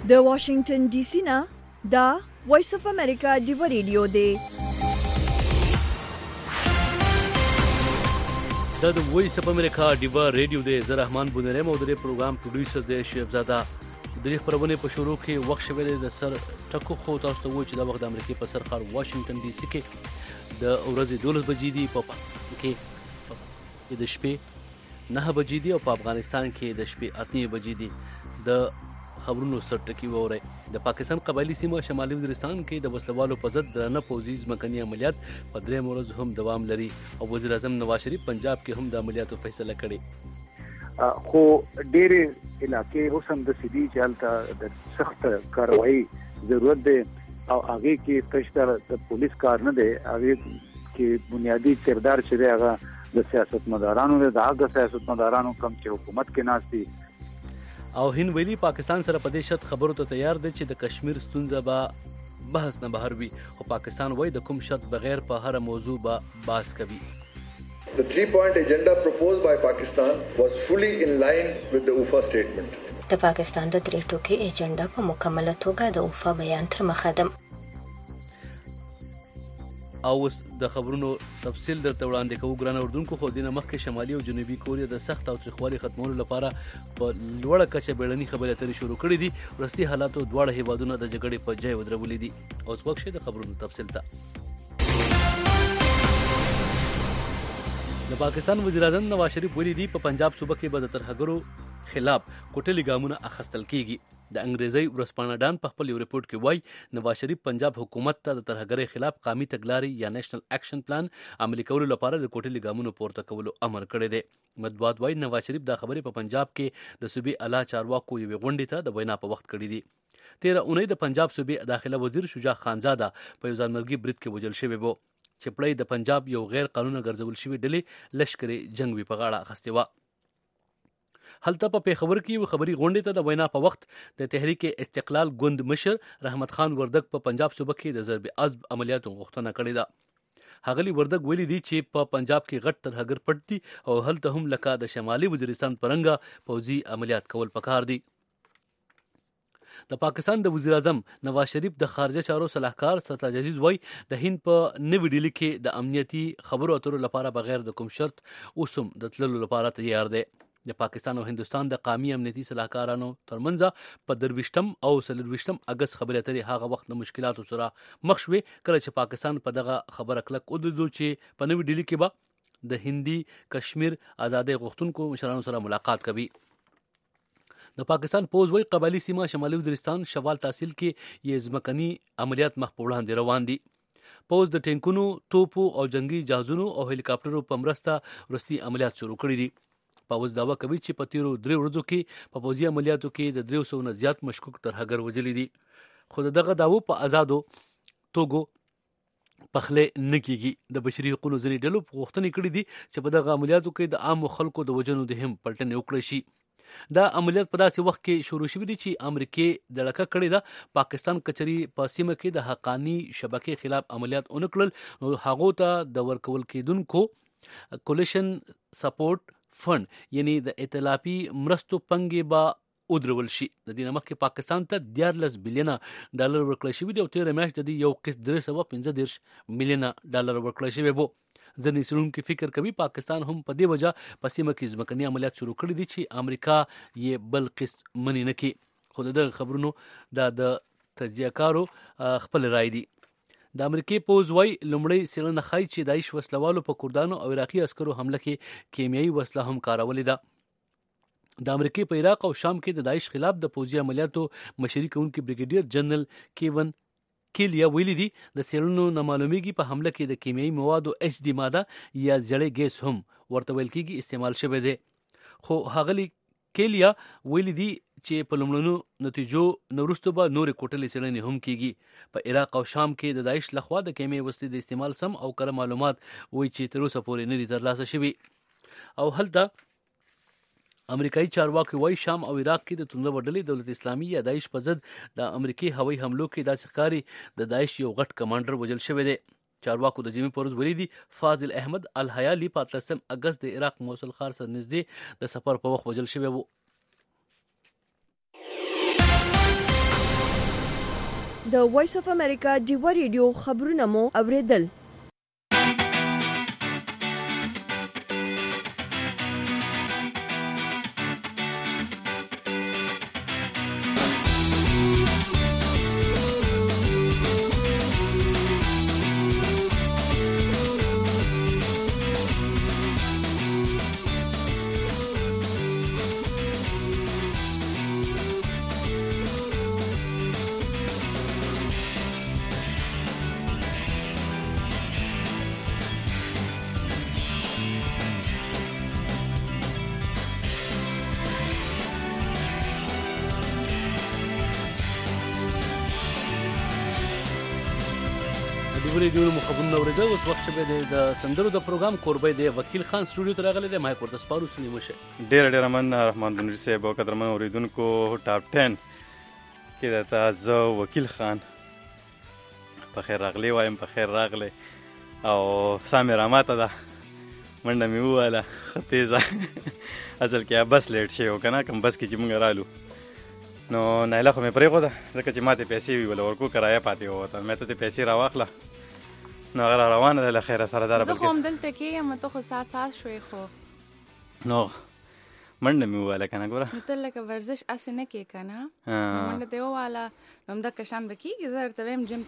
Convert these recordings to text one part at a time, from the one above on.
د واشنگټن ډي سي نه دا وایس اف امریکا دی ریډیو دی. دا د وایس اف امریکا دیوا ریډیو دی. زه رحمان بونریم او د پروګرام پروډوسر دی شیخ زاده. د دې خبرونه په شروع کې وخت شوی د سر ټکو خو تاسو ته وایي چې دا وخت د امریکا په سر ښار واشنگټن ډي سي کې د ورځې 12 بجې دی، په کې د شپې 9 بجې دی او په افغانستان کې د شپې 8 بجې دی. د خبرونو سر ټکی ووري. د پاکستان قبایلی سیمه شمالي وزیرستان کې د وسلوالو په ضد درنه پوځي ځمکني عملیات په درېیم ورځ هم دوام لري او وزیر اعظم نواز شریف پنجاب کې هم د عملیاتو فیصله کړې. خو ډېرې علاقې اوس هم د سیدي چالت د سخت کاروایی ضرورت دی او هغه کې تشدار د پولیس کار نه دی. هغه کې بنیادی کردار چې دی هغه د سیاستمدارانو دی. د هغه سیاستمدارانو کم چې حکومت کې ناست دي. او هند ویلي پاکستان سره په دې شرط خبرو ته تیار دی چې د کشمیر ستونزه به بحث نه بهر وي، خو پاکستان وایي د کوم شرط بغیر په هر موضوع به بحث کوي. The 3-point agenda proposed by Pakistan was fully in line with the UFA statement. د پاکستان د 3 ټوکي ایجنډا په مکمله توګه د UFA بیان تر مخه ده. او د خبرونو تفصیل درته وړاندې کوو ګران اردوونکو. خو دینه مخکې شمالي او جنوبي کوریا د سخت او تریخوالي ختمولو لپاره په لوړه کچه بیړني خبرې اترې شروع کړې دي. وروستي حالاتو دواړه هیوادونه د جګړې په ځای ودرولې دي. اوس وخت شي د خبرونو تفصیل ته. د پاکستان وزیر اعظم نواز شریف ویلي دي په پنجاب صوبه کې به د ترهګرو خلاف کوټلي ګامونه اخیستل کیږي. د انګریزي ورځپاڼه ډان په خپل یو ریپورت کې وایي نواز شریف پنجاب حکومت ته د ترهګرۍ خلاف قومي تګلارې یا نېشنل اکشن پلان عملي کولو لپاره د کوټلي ګامونو پورته کولو امر کړی دی. مطبوعات وایي نواز شریف دا خبرې په پنجاب کې د صوبې اعلی چارواکو یوې غونډې ته د وینا په وخت کړې دي. 13 اونۍ د پنجاب صوبې داخله وزیر شجاع خانزاده په یو ځانمرګي برید کې وژل شوی و چې پړی د پنجاب یو غیر قانوني ګرځول شوی ډلې لشکري جنگ وی په غاړه اخیستې وه. هلته په پیښور کې یو خبري غونډې ته د وینا په وخت د تحریک استقلال ګوند مشر رحمت خان وردګ په پنجاب صوبه کې د ضرب عضب عملیاتو غوښتنه کړې ده. هغلی وردګ ویلي دي چې په پنجاب کې غټ ترهګر پټ دي او هلته هم لکه د شمالي وزیرستان پرنګه پوځي عملیات کول پکار دي. د پاکستان د وزیر اعظم نواز شریف د خارجه چارو صلاحکار ستاج عزیز وای د هند په نوې ډیلي کې د امنیتي خبرو اترو لپاره بغیر د کوم شرط اوسم د تللو لپاره تیار دی. د پاکستان او هندستان د قومي امنیتي صلاحکارانو ترمنځ په 23 او 24 اگست خبرې اترې هغه وخت د مشکلاتو سره مخ شوې کله چې پاکستان په دغه خبره کلک ودرېدو چې په نوې ډیلي کې به د هندي کشمیر آزادۍ غوښتونکو مشرانو سره ملاقات کوي. د پاکستان پوځ وایي قبایلی سیمه شمالي وزیرستان شوال تحصیل کې یې ځمکني عملیات مخ په وړاندې روان دي. پوځ د ټینکونو، توپو او جنگي جهازونو او هلیکاپټرو په مرسته وروستي عملیات شروع کړي دي. پوځ دعوا کوي چې په تیرو 3 ورځو کې په پوځي عملیاتو کې د 300 نه زیات مشکوک ترهګر وژلي دي. خو دغه دعوو په آزادو توګو پخله نه کیږي. د بشري حقوقو ځینې ډلو غوښتنې کړې دي چې په دغه عملیاتو کې د عامو خلکو د وژنو د هم پلټنې وکړي شي. دا عملیات په داسې وخت کې شروع شوي دي چې امریکای د لکه کړې ده پاکستان کچري په سیمه کې د حقانی شبکې خلاف عملیات اونکړل نو هغه ته د ورکول کېدونکو کولیشن سپورټ فند یعنی د ائتلافي مرستو پنګې به ودرول شي. د دې مخکې پاکستان ته 14 بلینه ډالر ورکړل شوي دي او 13 میاشت د یو قسط 315 میلیونه ډالر ورکړل شوی وو. ځینې څېړونکي فکر کوي پاکستان هم په دې وجه په سیمه کې ځمکني عملیات شروع کړي دي چې امریکا یې بل قسط منې نه کړي. خو دغه خبرونو د تجزیه‌کارو خپل رائے دي. د امریکای پوځ وایي لومړی څېړنه ښایي چې داعش وسلوالو په کردانو او عراقي عسکرو حمله کې کیمیاوي وسله هم کارولې ده. د امریکای په عراق او شام کې د داعش خلاف د پوځي عملیاتو مشري کوونکي بریګیډیر جنرال کیون کیلیا ویلي دي د څېړنو نه معلومیږي په حمله کې د کیمیاوي موادو ایچ ډي ماده یا زړې ګیس هم ورته ویل کېږي استعمال شوی دی. خو هغلی کیلیا ویلي دي چې په لومړنیو نتیجو وروسته به نورې کوټلې څېړنې هم کیږي. په عراق او شام کې د داعش لخوا د کیمیاوي وسلې د استعمال سم او کره معلومات وایي چې تر اوسه پورې نه دي ترلاسه شوي. او هلته امریکایي چارواکي وایي شام او عراق کې د توندرو ډلې دولت اسلامي یا داعش په ضد د امریکای هوایي حملو کې داسې ښکاري د داعش یو غټ کمانډر وژل شوی دی. چارواکو د جمعې پر ورځ ویلي دي فاضل احمد الحیالي په 13 اگست د عراق موصل ښار سره نږدې د سفر په وخت وژل شوی و. د وایس اف امریکا ډیوا ریډیو خبرونه مو اوریدل. ریډیو مخبرونه اوریدل. اوس وخت چې د سندرو د پروګرام کوربه دی وکیل خان سټوډیو ته راغلی دی. ما ورته سپارو سنی مشه. ډېر من رحمان بنوري صاحب او قدرمن اوریدونکو ټاپ 10 کې د تاسو وکیل خان په خیر راغلی وایم. په خیر راغلی او سامي راماته ده منډه مې وواله ښه تیزه. اصل کې بس لیټ شوی و که نه کوم بس کې چې موږ رالو نو نایله خو مې پرېښوده ځکه چې ما ته پیسې وي وله ورکو کرایه پاتې ووته. مې ته پیسې راواخله نو هغه روانه ده له خیره سره داره. زه خو همدلته کې یم ته خو ساس شوې خو نو منډه مې وواله که نه ګوره نو ته لکه ورزش هسې نه کې که نه منډه دې وواله نو همدغه شان به کېږي. زه درته وایم جم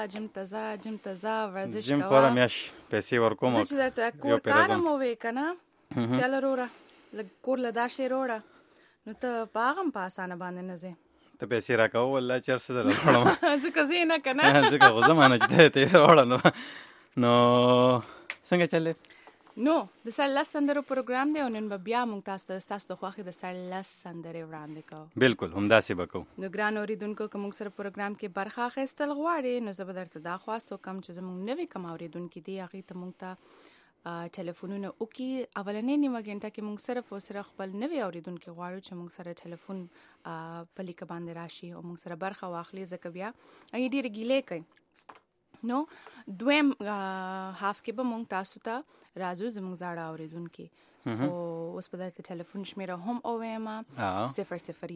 ته ځه ورزش کوه. جم پوره میاشت پیسې ورکوم. زه چې درته کور کار هم ووې که نه چله روړه لږ کور له دا شی روړه نو ته په هغه هم په اسانه باندې نه ځې. ته پیسې راکوه والله چې هر څه درله وړم ځکه زه یې نه که نه ځکه خو زه مانه چې ته یې راوړه نو څنګه چل دی؟ نو د سرلس سندرو پروګرام دی او نن به بیا موږ تاسو ته ستاسو د خوښې د سرلس سندرې وړاندې کوو. بالکل همداسې به کوو. نو ګران اورېدونکو که موږ سره پروګرام کې برخه اخیستل غواړې نو زه به درته دا خواست وکړم چې زموږ نوي کوم اورېدونکي دي هغې ته موږ ته ټلیفونونه وکړي. اولنۍ نیمه ګنټه کې موږ صرف او صرف خپل نوي اورېدونکي غواړو چې موږ سره ټلیفون په لیکه باندې راشي او موږ سره برخه واخلي ځکه بیا هغې ډېرې ګیلې کوي. نو دویم هاف کې به موږ تاسو ته راځو زموږ زاړه اورېدونکي خو اوس به درته ټلیفون شمیره هم ووایم 001 202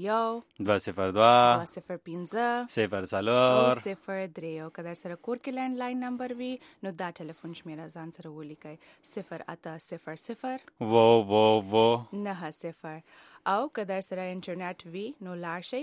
205 0 او که در سره کور کې لینډ لاین نمبر وي نو دا ټلیفون شمیره ځان سره ولیکئ 08000 او که در سره انټرنیټ وي نو لاړ شئ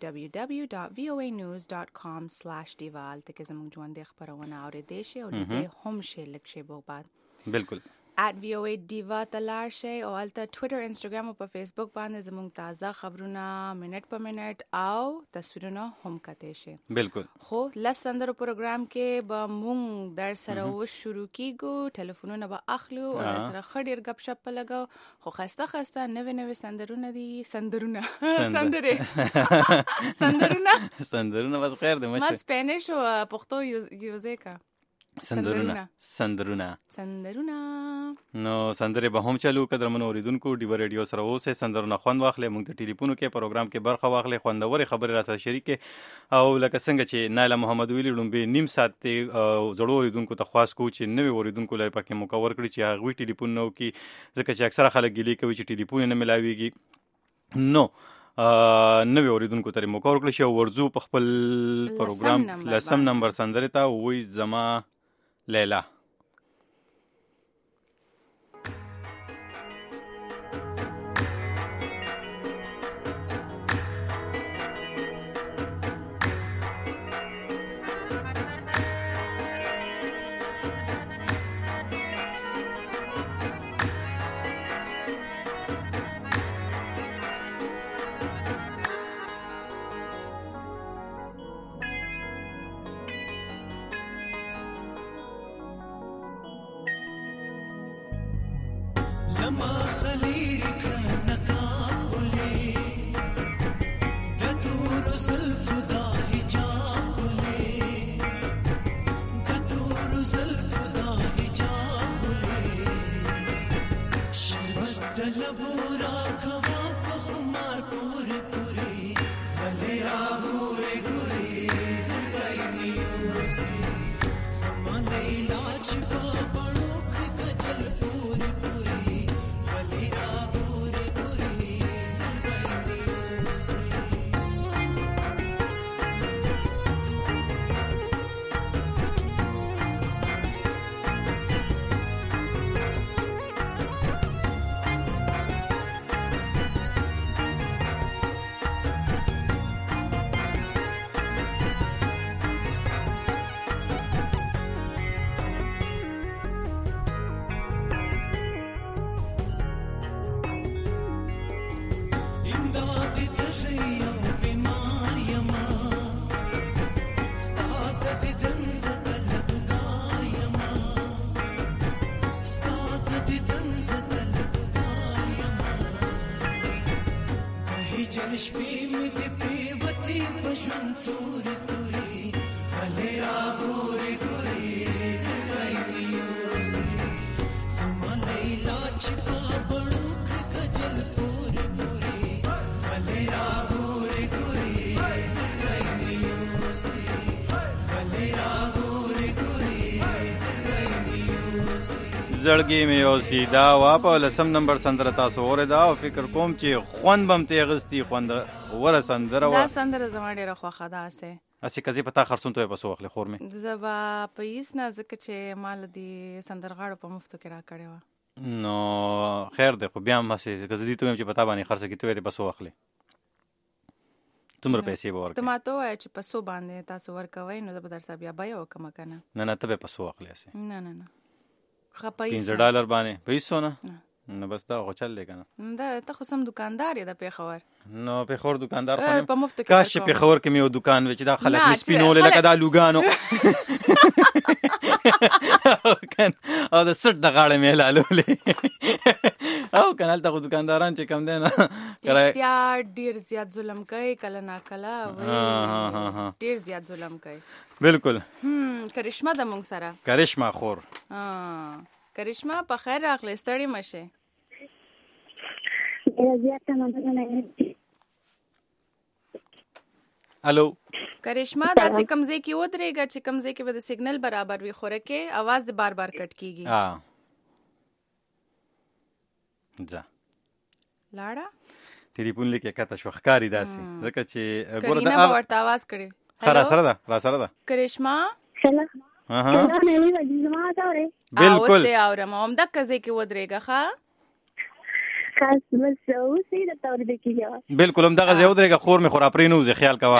www.voanews.com/diva ته کې زموږ ژوندۍ خپرونه اورېدی شئ او لیدی هم شئ لږ شیبو بعد. بالکل @VOA Diva ته لاړ شئ او هلته ټویټر انسټاګرام او په فیسبوک باندې زموږ تازه خبرونه منټ په منټ او تصویرونه هم کتی شي. بالکل خو لس سندرو پروګرام کې به موږ در سره اوس شروع کیږو. ټلیفونونه به اخلو او در سره ښه ډېر ګپ شپ به لګو خو ښایسته نوې سندرونه دي سندرونه بس خیر دی ما سپینش او پښتو یوزې کا سندرونه نو سندرې به هم چلو. قدرمنو اوریدونکو ډیوا ریډیو سره اوسئ سندرونه خوند واخلئ. موږ د ټلیفونو کې پروګرام کې برخه واخلئ. خوندورې خبرې را سره شریکې او لکه څنګه چې نایله محمد ویلي لومبې نیم ساعت زړو اوریدونکو ته خواست کوو چې نوي اوریدونکو لای پکې مکور کړي چې هغوی ټلیفون نه وکړي ځکه چې اکثره خلک ګیلې کوي چې ټلیفون نه ملاویږي. نو نوی اوریدونکو ته مکور کړي شي او ورځو په خپل پروګرام لسم نمبر سندرې ته وایي زما لیلا. لما خليل كان نقاب كلي دور زلف دا حجاب كلي دور زلف دا حجاب كلي شربت دلبورا كواب بخمار پوري پوري غليا غوري غوري زرقايني اوسي زمان علاج بابړو کجل پوري پوري جل شپې مې د پریوتې په ژوند تورې تورې خلې را ګورې ګورې زړګی مې یوسې زما لیلا چې په بڼو کړې کجل پورې پورې خلې را ګورې ګورې زړګی مې یوسې خلې را ګورې ګورې زړګی مې یوسې زړګي مې اوسې دا وا په لسم نمبر سندره تاسو اورېده او فکر کوم چې خوند به م ترې اخیستي خوندوره سندره وه دا سندره زما ډېره خوښه ده هسې هسې که زه په تا خرڅون ته یې په څو واخلې خور مې زه به په هېڅ نه ځکه چې ما له دې سندرغاړو په مفتو کې راکړې وه نو خیر دی خو بیا هم هسې که زه دې ته ویم چې په تا باندې خرڅه کړي ته یې په څو واخلې څومره پیسې به ته ورکړې ما ته ووایه چې په څو باندې تاسو ورکوئ نو زه به در سره بیا بیه وکړم که نه نه ته به په څو واخلې هسې نه نه نه ښه په هېڅ $15 باندې په هېڅ نه نه. نو بس دا خو چل دی که نه دا ته خو سم دکاندار یې د پېښور نو پېښور دکاندار خو په مفتو کې کاش چې درکوم. پېښور کې مې یو دکان وی چې دا خلک نه، مې سپینولې خلک- لکه دا لوګانو او د سټ د غاړې مې حلالولې او که نه هلته خو دکانداران چې کم دی نه کرایه اشتیا ډېر زیات ظلم کوي کله ناکله ډېر زیات ظلم کوي بالکل کرشمه ده مونږ سره کرشمه خور کرشمه په خیر راغلی ستړې مه شې الو کرشمه داسې کوم ځای کې ودرېږه چې کوم ځای کې به د سیګنل برابر وي خورکې اواز د بار بار کټ کېږي ځه لاړه ټلیفون لیکې کته شو ښکاري داسې ځکه چې ګوره کرینه به ورته اواز کړې ښه راسره ده کرشمه بالکل اوس دې اورم همدغه ځای کې ودرېږه ښه بالکل همدغه ځای ودرېږه خور مې خو را پرېنوځې خیال کوه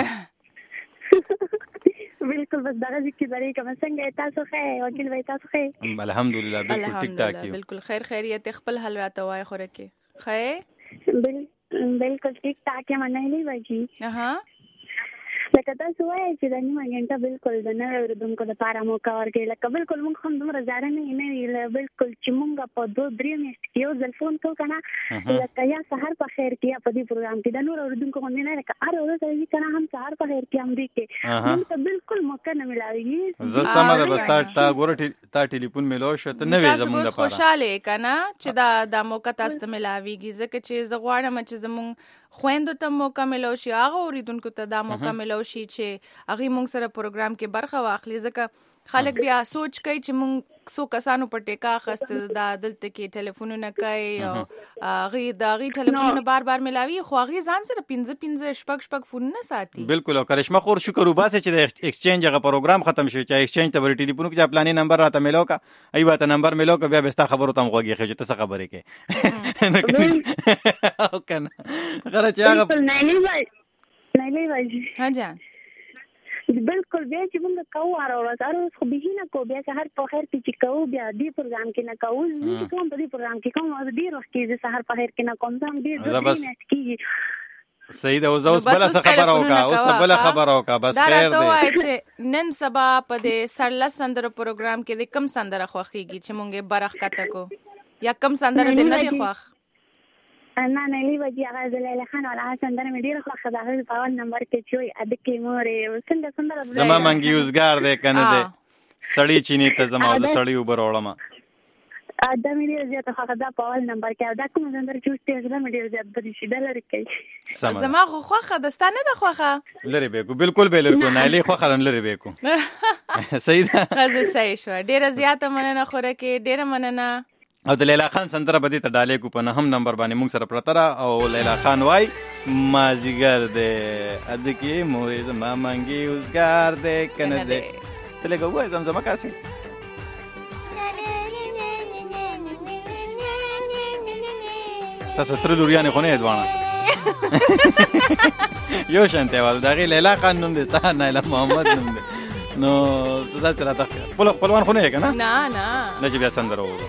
بالکل بس دغه ځای کې درېږم څنګه یې تاسو ښه وکیل بھائی تاسو ښه الحمدلله بالکل ټیک ټاک یو بالکل خیر خیریت خپل حل راته وای خورکې ښه بالکل ټیک ټاک یې منلی بچي لکه تاسو وایئ چې دا نیمه ګنټه بالکل د نویو اورېدونکو دپاره موقع ورکوي لکه بالکل موږ هم دومره زاړه نه یو بالکل چې موږ په 2-3 میاشتې کې یو ځل فون کوو که نه لکه یا سهار په خیر کې یا په دې پروګرام کې د نور اورېدونکو غوندې نه لکه هر ورځ راځي که نه هم سهار په خیر کې هم دې کې موږ ته بالکل موقع نه میلاوېږي زه سمه ده بس تا ګوره تا ټلیفون میلاو شو ته نه وې زموږ تاسو دپاره خوشحاله یې که نه چې دا موقع تاسو ته میلاویږي ځکه چې زه غواړم چې زموږ خویندو ته موقع میلاو شي هغه اوریدونکو ته دا موقع میلاو شي چې هغې موږ سره پروګرام کې برخه واخلي ځکه خلک بیا سوچ کوي چې موږ څو کسانو په ټیکه اخیسته دا دلته کې ټلیفونونه کوي او هغې ټلیفونونه بار بار میلاوي خو هغې ځان سره 5 شپږ فونونه ساتي بالکل او کرشمه خور شکر وباسه چې د ایکسچینج هغه پروګرام ختم شو چې ایکسچینج ته ور ټلیفون کې پلانې نمبر راته میلاو کا ای واته نمبر میلاو کا بیا به ستا خبرو تم غوږی خې چې څه خبرې کې او کنه غره چې هغه نه بھائی ها جان بالکل بیا چې موږ کوو هره ورځ خو بهي نه کوو بیا سهار په خیر کې چې کوو بیا دې پروګرام کې نه کوو چې کوم په دې پروګرام کې کوم ډېر وخت کې سهار په خیر کې نه کوم ځم ډېر کېږي صحیح ده اوس بل څه خبره وکړه اوس بل خبره وکړه بس خیر دا ته وای چې نن سبا په دې سرلس سندره پروګرام کې د کم سندره خوښیږي چې مونږه برخ کته کو یا کم سندره دې نه دی خوښ نه لی وجه هغه د لیلا خان ولا سندره مې ډیره خوښه ده هغه په اول نمبر کې چوي ادکې مورې څنګه زما منګي یوزګار دی کنه دی سړی چینی ته زما د سړی وبر وړم دا مې ډیره زیاته خوښه ده په اول نمبر کې دا کوم سندره چې اوس ته مې ډیره زیات بدی شي دلته کوي زما خو خوښه ده ستانه ده خوښه لری به کو بالکل به لری کو نه لی خوښه لری به کو صحیح ده خزه صحیح شو ډیره زیاته مننه خوره کې ډیره مننه او د لیلا خان سندره بدی ته ډالې کو په 9 نمبر باندې موږ سره پرتره او لیلا خان وای مازیګر دې ادکې مورې زما منګي اوسګار دې کنه دې تلګه وای زمزمه کاسي تاسو تر لوريانه خو نه دوانه یو شانته وال دغه لیلا خان نوم دې تا نایلا محمد نوم دې نو تاسو راته خپلوان خو نه کنه نه چې بیا سندره وو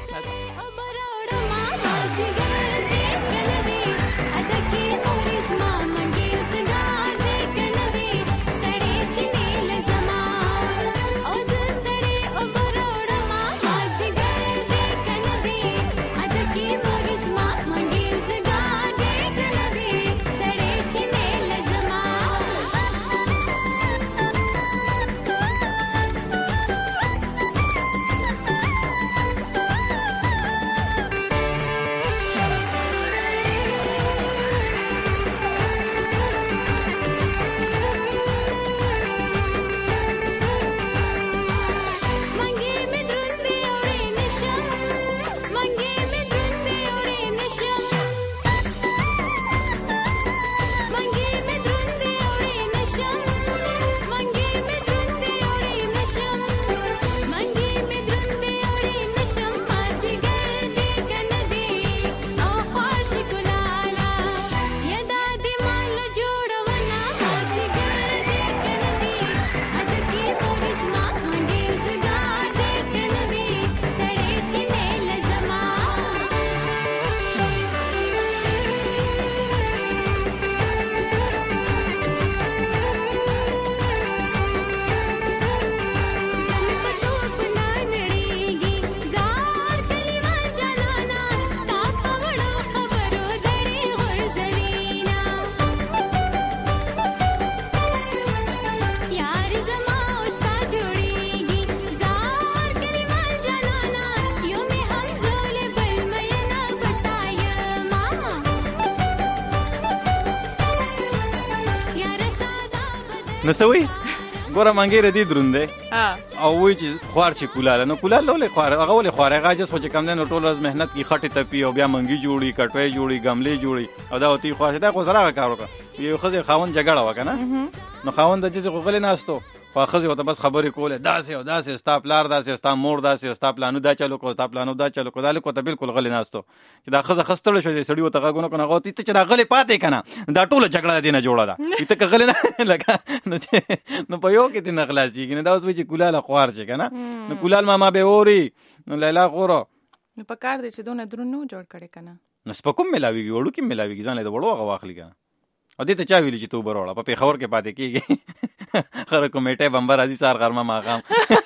نو سوي ګوره منګي ردی درونده او وی چې خوار چې کولاله نو کولاله ولې خوار هغه ولې خوار هغه جس خو چې کم نه ټول ورځ مهنت کی خټه تپی او بیا منګي جوړي کټوي جوړي غملې جوړي او دا وتی خوار دا خو سره کار وکړه یو خزه خاون جګړه وکنه نو خاون د چې غغلې ناستو خو خزه وته بس خبرې کوله داسې او داسې ستا پلار داسې ستا مور داسې ستا پلانو دا چلو کو ستا پلانو دا چلو کو دا له کو ته بالکل غلې ناستو چې دا خزه خستړ شو دې سړی وته غونو کنه غوتی ته چې دا غلې پاتې کنه دا ټوله جګړه دینه جوړه ده ته غلې نه لګا نو په یو کې دې نخلاصي کنه دا اوس وی چې کولاله خوار شي کنه نو کولال ماما به اوري نو لیلا غورو نو پکار دې چې دونه درنو جوړ کړي کنه نو سپکم ملاويږي وړو کې ملاويږي ځان له وړو غوا اخلي کنه ا دې ته چا ویلی چې تو بروړه په پیښور کې پاتې کیږي خره کومیټه بمبر ازي سار غرمه ماقام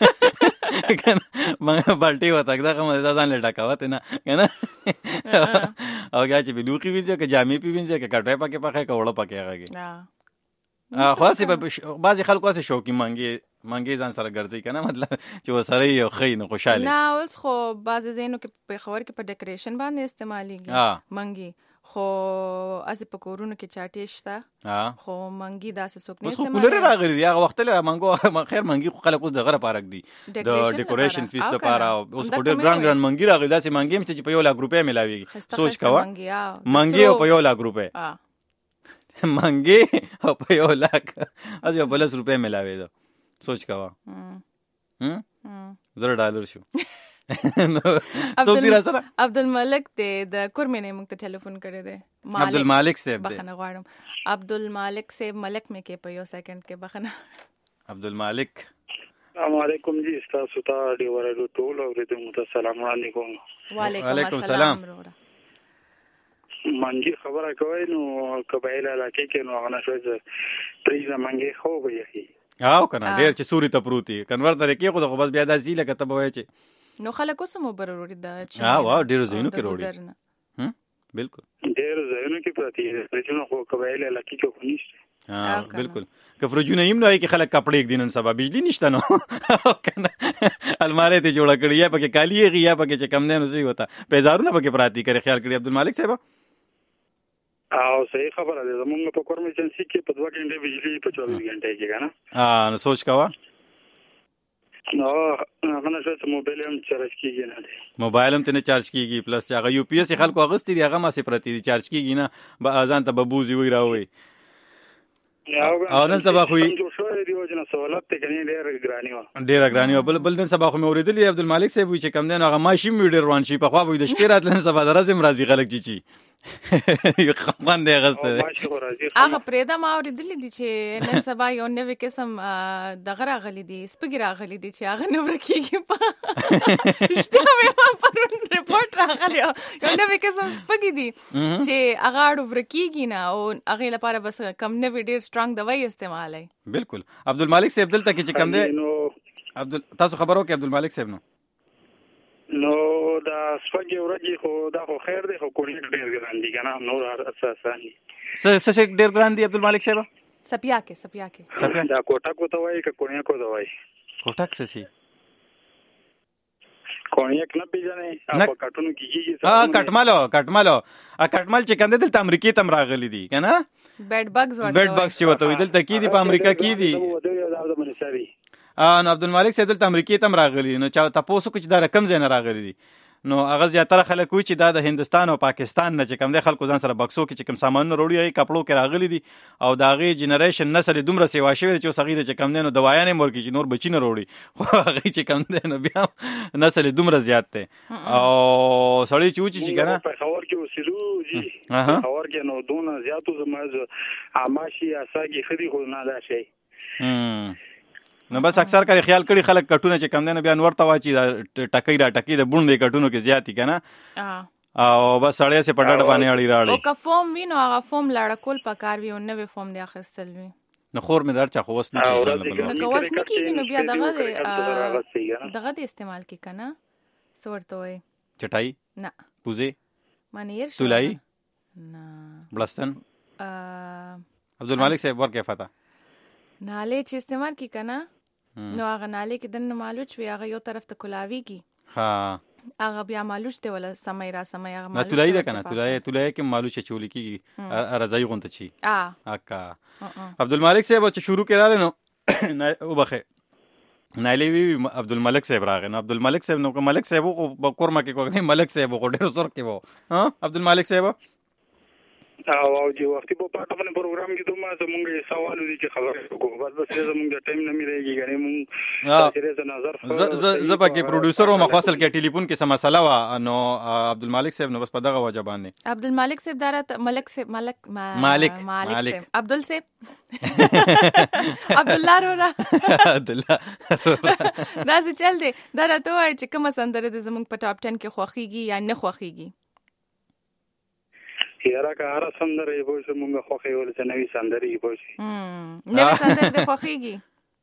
کنه بالټي وته دا کوم ځان له ډکاوت نه کنه او یا چې بلوقي وینځه کې جامې پی وینځه کې کټه پکې پخې کوړه پکې هغه خاصه په بعضي خلکو واسه شوقي مانګي ځان سره ګرځي کنه مطلب چې وسره یو خین خوشاله نه اوس خو بعضي زینو کې په خبر کې په ډیکوریشن باندې استعماليږي مانګي خو از په کورونو کې چاټې شته خو منګي داسې څوک نه استعمال کولر راغلی دی هغه وخت له منګو خیر منګي خو خلک اوس دغه پارک دی د ډیکوریشن فیس د پاره اوس په ډیر ګران منګي راغلی داسې منګي چې په یو لا ګروپه ملاويږي سوچ کاوه منګي او په یو لا ګروپه منګي او په یو لا از یو بلس روپے ملاوي دو سوچ کاوه $0 شو عبدالملک دی د کورمې نه موږ ته ټلیفون کړی دی عبدالمالک صاحب دی بخنه غواړم عبدالمالک صاحب ملک مې کې په یو سکند کې بخنه عبدالمالک السلام علیکم جی تاسو ته دی ورته ټول اوریدونکو ته السلام علیکم وعلیکم السلام منګي خبره کوي نو قبایل علاقې کې نو غنا شوی پریزه منګي خو وي او کنه ډیر چې سوري ته پروتي کنور تر کې خو بس بیا د زیله کته وای چې نو خلک اوس مو بروري دا چې وا ډیر زینو کې وروړي بالکل ډیر زینو کې پراتی پرچونو خو قبایل علاقې کې خو نشته بالکل کفرجونه یم نو کې خلک کپڑے یک دینن سبا بجلی نشته نو کنه الماره ته جوړه کړی یا پکې کالی یا پکې چې کم نه نو سي وتا پیزارونه پکې پراتی کرے خیال کړی عبدالمالک صاحب او صحیح خبره ده زمونږ په کورمې چنسي کې په 2 غنټې بجلی په 24 غنټې کې کنه نو سوچ کاوه نو هغه نه څه موبایل هم چارج کیږي نه موبایل هم ته چارج کیږي پلس هغه یو پی ایس خلکو اغستی دی هغه ما سي پرتی دی چارج کیږي نه به اذان ته ببوزي وی راوي او نن سبا خو ډیر ګرانی بل نن سبا خو مې اوریدلی عبدالمالک صاحب چې کم دین هغه ماشي میډر روان شي په خوا به د شپې راتلن سبا درازم راځي خلک چی یو خپان دی غسته هغه پرېدا ما اوریدلی دي چې نن سبا یو نوې قسم دغه راغلی دي سپګی راغلی دي چې هغه نو ورکیږي په شته مې په ریپورت راغلی یو نوې قسم سپګی دي چې هغه اړو ورکیږي نه او هغه لپاره بس کم نوې ډیر سترونګ دوايي استعمالای بالکل عبدالمالک صاحب دلته کې چې کم دی تاسو خبرو کې عبدالمالک صاحب نو دا سپګي ورګي خو دا خو خیر دی خو کوړی ډیر ګران دي کنه نور اساسان څه ډیر ګران دي عبدالمالک صاحب سپیا کې دا کوټه کو ته وای ک کوړی کو ته وای کوټه څه شي کوړی نه پیژنې په کټونو کیږي کټمالو کټمال چې کنده دلته امریکای تم راغلي دي کنه بیډ بګز چې وته دلته کې دي په امریکا کې دي نو عبدالمالک صاحب دلته امریکای تم راغلي نو چا تاسو کې چې دا رقم زین راغلي دي نو هغه زیاتره خلک وی چې دا د هندستان او پاکستان نه چې کم د خلکو ځان سره بکسو کې چې کم سامان وروړي ای کپړو کې راغلي دي او دا غي جنریشن نسل دومره سیوا شوی چې صغیر چې کم نه دوايانې مور کې چې نور بچی نه وروړي خو هغه چې کم نه بیا نسل دومره زیات ته او سړی چې کنه په خبر کې وسلو جی خبر کې نو دونه زیاتو زمازه عماشي اساګي خدي خو نه دا شي نو بس اکثر کړي خیال کړي خلک کټونه چې کم نه بیا ورته واچي ټکې د بوندې کټونو کې زیاتی کنه او بس سړی سه پټړ باندې اړي راړي او کا فوم وینو هغه فوم لاړه کول پکار وی او نوې فوم دی اخستل وی نو خور مې درچا خو وس نه کیږي نو بیا دغه استعمال کی کنه سورته وي چټای نه پوزي منیر تولای نه بلستن عبدالمالک صاحب ورکه فتا ناله چې استعمال کی کنه نو هغه ناله کې دنه مالوچ وی هغه یو طرف ته کلاوی کی هغه بیا مالوش دی ولا سمای را سمای هغه مالوش تولای ده کنه تولای کې مالوش چولی کیږي رضای غونته چی اکا عبدالمالک صاحب چې شروع کړه نو او بخه نایلی وی عبدالملک صاحب راغی نو عبدالملک صاحب نو ملک صاحب کو کورما کې کوګنی ملک صاحب کو ډېر سر کې وو ها عبدالملک صاحب او چې وختي په پټه باندې پروګرام کې دوه زمونږ سوال دي چې خبرې وکړو بس زمونږ د ټایم نه مليږي غني مونږ تاسو نظر ز پکې پروډوسر او مخاصل کې ټلیفون کې سم مسله وا نو عبدالمالک صاحب نو بس په دغه وجه باندې عبدالمالک صاحب دارت ملک صاحب مالک عبدل صاحب عبد الله رورا دا څه چل دی دا راته وایي چې کومه سندره د زمونږ په ټاپ 10 کې خوښیږي یا نه خوښیږي یاره که هر سندره یې پوه شو مونږ خوښې ول چې نوې سندره یې پوه شي نوې سندره دې خوښیږي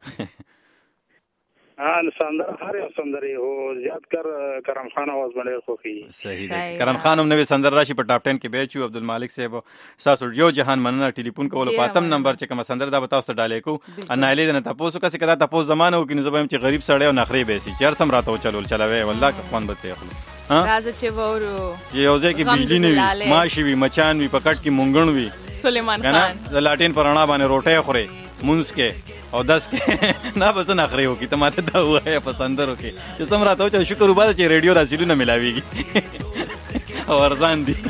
نو سندره هر یو سندره هو زیات کرم خان आवाज باندې خوښي صحیح دی کرم خان هم نوې سندره راشي په ټاپ 10 کې بیچو عبدالمالک صاحب تاسو یو جهان مننه ټلیفون کول په اتم نمبر چې کوم سندره دا تاسو ډالې کو انایلی نه تاسو کسه کدا تاسو زمانه وکینې زبم چې غریب سړی او نخري بیسي چیر سم راته چلول چلاوي والله خوان به ته خلک راځه چې وورو یو ځای کې بجلی نه وي ماشي وي مچان وي پکټ کې مونګڼ وي سلیمان خان د لاټین پرانا باندې روټه خوري مونږ کې او 10 کې نه بس نه خريو کی ته ماته دا وای پسندرو کې چې سم راته چې شکر وباله چې ریډیو راسلو نه ملاويږي او ارزان دي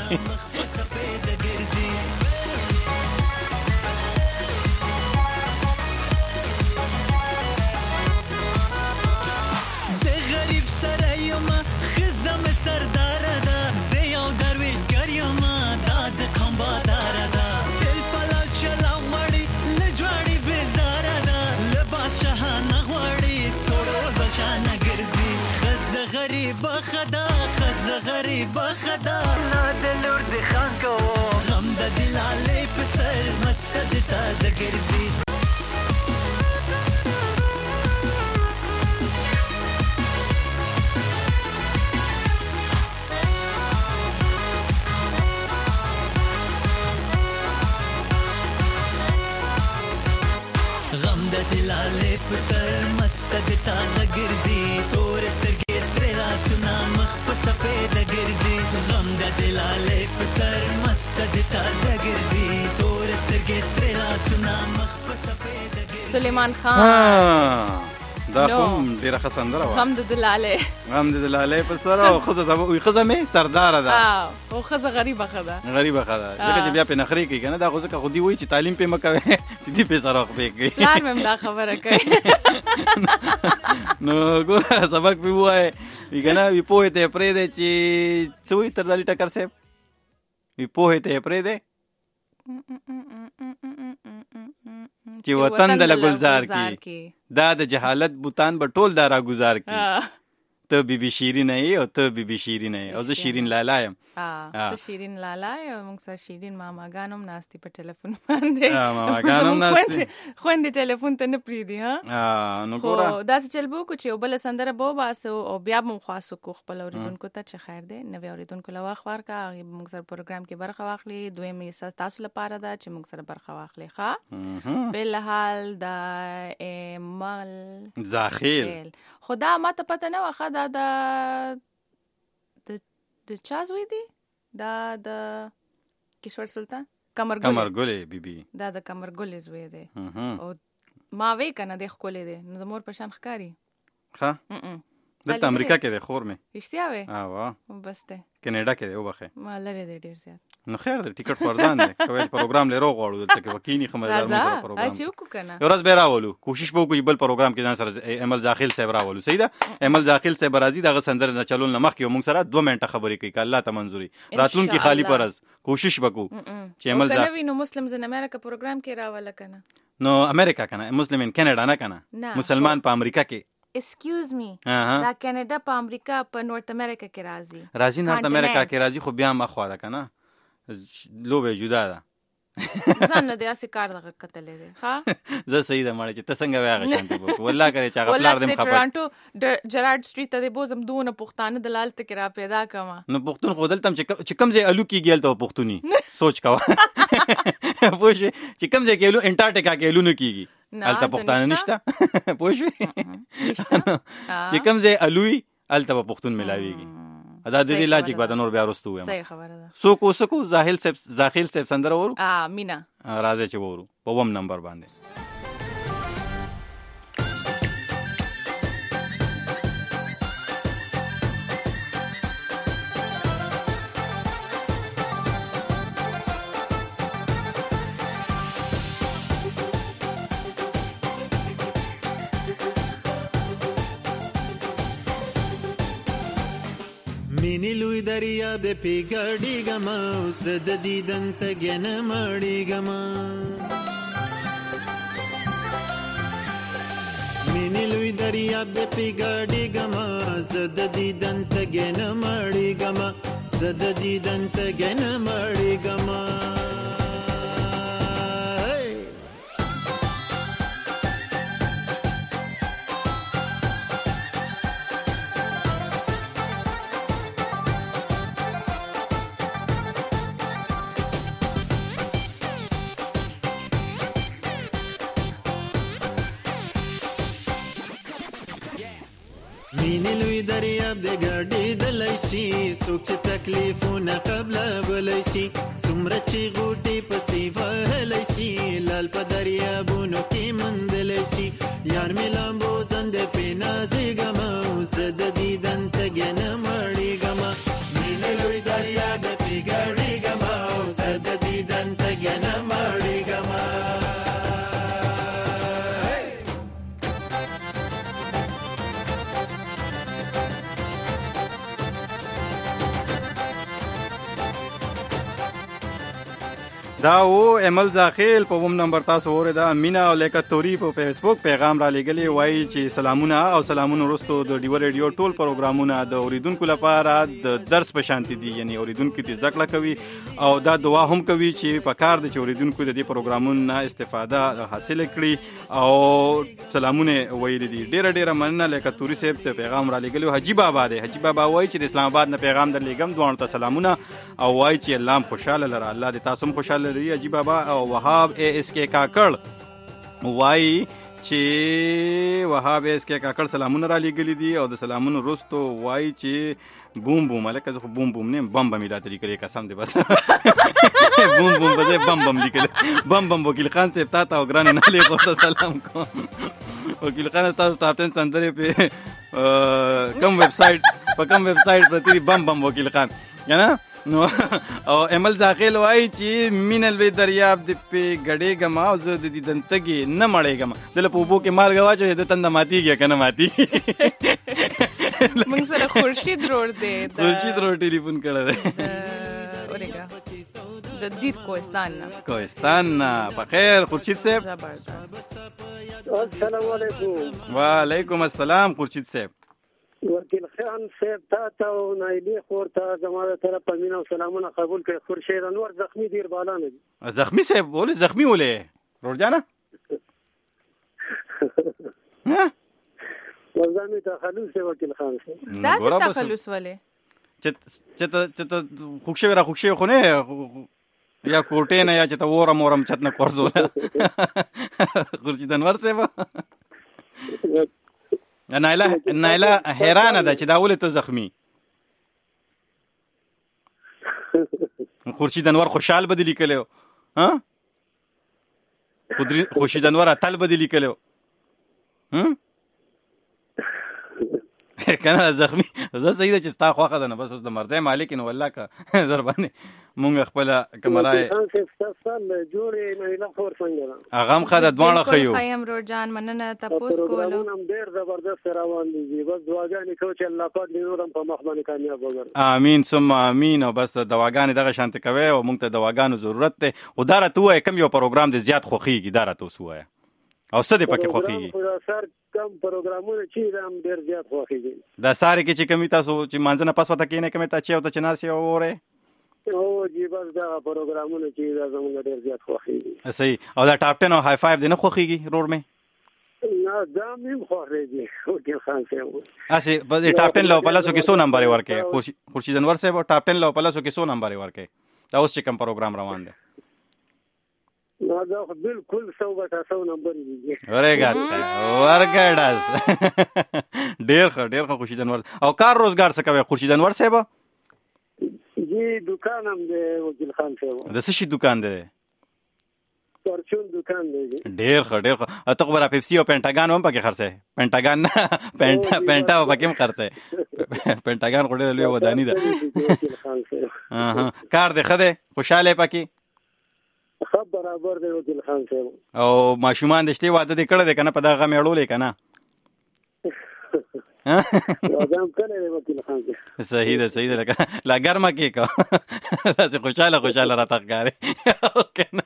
زه غریب سره یم خزم سردار ده زه یو درویش ګر یم دا د قمبادار ده تل پلاک چلا وړي لجوړي بزار ده لباس شهانه غوړي ټول بشانه ګرځي خز غریب خدا نه د لور د خان کو غم د دلاله په سر مست د تازه ګرځي دلاله په سر مست د تازه ګرځي تور سترګې سره لاسونه مخ په سفید ګرځي غم د دلاله په سر مست د تازه ګرځي تور سترګې سره لاسونه مخ په سفید ګرځي سلیمان خان دا کوم ډیره خسندره و غم د دلاله په سر او خزه مې سردار ده او خزه غریبه خدا ځکه چې بیا په نخري کې کنه دا خو خودي وای چې تعلیم په مکوي چې دی په سر خو به کوي پلان مې دا خبره کوي نو ګوره سبق به وای کنه وی پوهه ته پرې ده چې څوې تر دالي ټکر سه وی پوهه ته پرې ده چې وطن د لګلزار کی دا د جهالت بوتان به ټول دارا گزار کی ته بیبي شیرین او ته بیبي شیرین او زه شیرین لالا یم ته شیرین لالا یو موږ سره شیرین ماماګانم ناشتي په ټلیفون باندې ماماګانم ناشتي خويندې ټلیفون ته نه پریدي ها نو ګوره دا څه چلبو کو چې بل سندره بو باسو او بیا مو خاصو کو خپل اوریدونکو ته چې خیر دی نو اوریدونکو لوا اخبار کا موږ سره پروګرام کې برخه واخلي دوی مې تاسو لپاره دا چې موږ سره برخه واخلي ښا بهلحال دا مال زاخیل خدا ما ته پته نه واخه دا د چا زوی دی دا د کشور سلطان کمرګلې بیبي دا د کمرګلې زوی دی او ما وی کنه د خولې دی نو د مور په شان ښکاری ها دلته امریکا کې د خور مې رښتیا وې وا بس ته کینیډا کې دی وبخه ما لره دی ډیر زیات نو خیر دی ټیکټ فرزان دی کوي پروګرام لرو غواړو دلته کې وکینی خمردار مو پروګرام اچھا وکړه کنه یو ورځ به راولو کوشش به وکړو بل پروګرام کې ځان سره امل زاخیل صاحب راولو صحیح ده امل زاخیل صاحب راځي دغه سندر نه چلول نه مخ کې موږ سره 2 منټه خبرې کوي ک الله ته منظوري راتلون کې خالی پرز کوشش وکړو چې امل زاخیل نو مسلمز ان امریکا پروګرام کې راول کنه نو امریکا کنه مسلم ان کینیډا نه کنه مسلمان په امریکا کې Excuse me دا کینیډا په امریکا په نورث امریکا کې راځي نورث امریکا کې راځي خو بیا مخ واده کنه لوبه جدا ده ځان نه داسې کار دغه کتلې ده ها زه صحیح ده مړ چې تسنګ وای غشانتي بو والله کرے چا غفلار دم خبر ټورانټو جراډ سټریټ ته بوزم دونه پښتانه دلال ته کرا پیدا کما نو پښتون خودل تم چې کم ځای الو کې ګیل ته پښتوني سوچ کا پوه چې کم ځای کې الو انټارکټیکا کې الو نه کیږي الته پښتانه نشته پوه چې کم ځای الوی الته په پښتون ملاويږي. دا د دې لاجیک بعد نور بیا ورستو وایم. صحیح خبره ده. سوکو زاخیل صاحب سندره ورو مینا راځي چې ورو په 1 نمبر باندې. مینې لوی دریاب د پیګاډیګما اوس د دیدن ته ګنه مړیګما مینې لوی دریاب د پیګاډیګما زد دیدن ته ګنه مړیګما زد دیدن ته ګنه مړیګما مینې لوی دریاب د ګاډي د لایشي څوک چې تکلیفونه قبل بلای شي څومره چې غوټي پسې وهلای شي لال په دریابونو کې مندلای شي یار مې لامبو زند په نازګما اوس د دیدن ته ګنه مړیګما مینې لوی دریاب د ګاډيګما اوس د دیدن ته ګنه مړیګما دا و امل زاخیل په 1 نمبر تاسو اوریدا مینا او لیکه توري په فیسبوک پیغام را لګلی وایي چې سلامونه او سلامونه وروستو د ډیو ریډیو ټول پروګرامونه د اوریدونکو لپاره د درس په شانتي دي، یعنی اوریدونکو ته زده کړه کوي او دا دعا هم کوي چې په کار د اوریدونکو د دې پروګرامونو استفاده حاصل کړي او سلامونه ویل دي. ډیره مننه لیکه توري صاحب ته پیغام را لګلی. حجی بابا دی، حجی بابا وایي چې د اسلام آباد نه پیغام در لګم دوه ته سلامونه او وایي چې الله خوشاله لره، الله دې تاسو هم خوشاله لري. حجی بابا او وهاب اس کے کاکړ وایي چې وهاب اس کے کاکړ سلامونه را لګلی دي او د سلامونو وروستو وایي چې بوم بوم الکه زه بوم بوم نه بم بم را تری کړی قسم دې بس بوم بوم بزه بم بم لیکل بم بم وکیل خان صاحب تا او ګران نه لیکو ته سلام کوم. وکیل خان تاسو ټاپ 10 سندره په کوم ویب سټ پرتی بم بم وکیل خان یعنی نو او امل زاخیل وایي چې مینل وی دریاب د په غړې غما او زه د دې دنتګي نه مړېګم دل په بو کې مال غوا چې د تند ماتيږي کنه ماتي. موږ سره خورشید روړ دی، خورشید روړ ټلیفون کړه دی د دیر کوهستان نه په خیر خورشید صاحب. السلام علیکم. وعلیکم السلام خورشید صاحب. وکیل خان صاحب تا او نایلی خور ته زموږ طرف په مینا سلامونه قبول کړئ. خورشید انور زخمی دیر بالا نه دي. زخمی صاحب ولې زخمی ولې روړ جانا ها وزامي تخلص وکیل خان صاحب دا څه تخلص ولې چې خوښه خو نه یا کوټه نه یا چې ته ورم چت نه قرض ولا خورشید انور صاحب نایلا حیرانه ده چې دا ولې ته زخمی. خورشید انور خوشحال بدلی کلیو ها خورشید انور اتل بدلی کلیو کنه زخمی زه صحیح ده چې ستا خوښه ده نه بس اوس د مرزي مالک نو والله کا در باندې مونږ خپل کمرای جوړې نه له خور څنګه اغم خدای دوانه خيو خیم رو جان مننه تاسو کولو هم ډیر زبردست روان دي. بس دعاګانې کوم چې الله پاک دې نورم په مخ باندې کامیاب وګرځي. امين ثم امين. او بس دعاګانې دغه شانت کوي او مونږ ته دعاګانو ضرورت ده. خدای راته وای کم یو پروګرام دې زیات خوخيږي دا راته وسوای او څه دې پکې خوخيږي سر کم پروګرامونه چې هم ډیر زیات خوخيږي. دا ساره کې چې کمی تاسو چې مانځنه پس وته کې نه کمی ته چې او ته چناسي اوره او جی بس دا پروګرامونه چې دا زموږ ډیر زیات خوخيږي. صحیح. او دا ټاپ 10 او های 5 دې نه خوخيږي روډ مې نه دا مې خوخيږي وکیل خان صاحب اسی په ټاپ 10 لو پلاسو کې 100 نمبر ورکه خورشید انور صاحب ټاپ 10 لو پلاسو کې 100 نمبر ورکه دا اوس چې کوم پروګرام روان دی نو دا بالکل 100% نمبر دی ورګډاس ډیر ښه خورشید انور. او کار روزګار څه کوي خورشید انور صاحب؟ جی دکان هم دی وکیل خان صاحب. د څه شي دکان دی؟ پرچون دکان دی. ډیر ښه. ته خو برا پیپسي او پینټاګان هم پکې خرڅه؟ پینټاګان نه پینټا پکې هم خرڅه؟ پینټاګان خو ډیر لوی ودانی ده. کار دی ښه دی خوشاله پکې؟ خب برابر دی وکیل خان صاحب. او ماشومان د شته واده دې کړه دې کنه په دغه میړولې کنه؟ وادام کله دی وکیل خان صاحب. صحیح ده لکه لا ګرمه کې کا تاسو خوشاله راته ښکاري کنه؟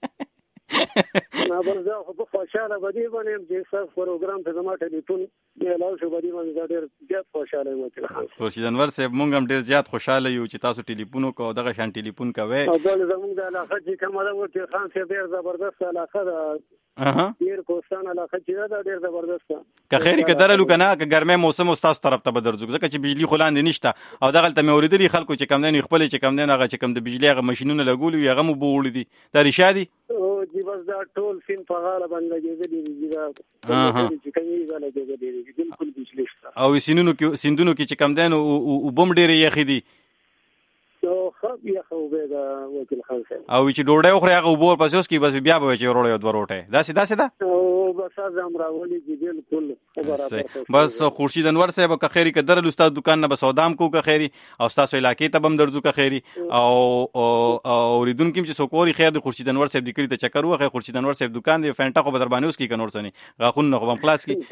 نه برزه خو په خوشاله بدی باندې چې تاسو پروګرام ته زما ټلیفون اعلان شو بدی باندې ډېر زیات خوشاله یم وکیل خان. خورشید انور صاحب مونږ هم ډېر زیات خوشاله یو چې تاسو ټلیفون کو دغه شان ټلیفون کوي. او بل زموږ د علاقه چې کومه ده وکیل خان صاحب ډېر زبردست علاقه ده. ډېر کوستان علاقه چې ده ډېر زبردست ده. که خیر کې درلو کنه که ګرمه موسم استاد طرف ته بدرځو ځکه چې بجلی خلاند نشته او دغه ته مې اوریدلی خلکو چې کم نه خپل چې کم نه هغه چې کم د بجلی هغه ماشينونه لګول وي هغه مو بوړي دي دا رشادي او دی بس دا ټول سین په غاړه باندې لګېږي دا چې کومې ځاله لګېږي بالکل بجلی شته او سیندونو کې چې کم دین او بم ډېر یخي دي او خب یا خو به دا وکیل خان صاحب او چې ډوډۍ خو هغه وبور پسې اوس کې بس بیا به چې وروړې دوه روټه دا سیده او بس ازم راولي چې بالکل برابر بس خورشید انور صاحب که خیری که در استاد دکان نه بس اودام کو که خیری او تاسو علاقې ته بم درځو که خیری او اوریدونکو چې سوکوري خیر د خورشید انور صاحب د کړی ته چکر وخه خورشید انور صاحب دکان دی فنټا خو بدر باندې اوس کې کنور سني غاخون نو بم خلاص کی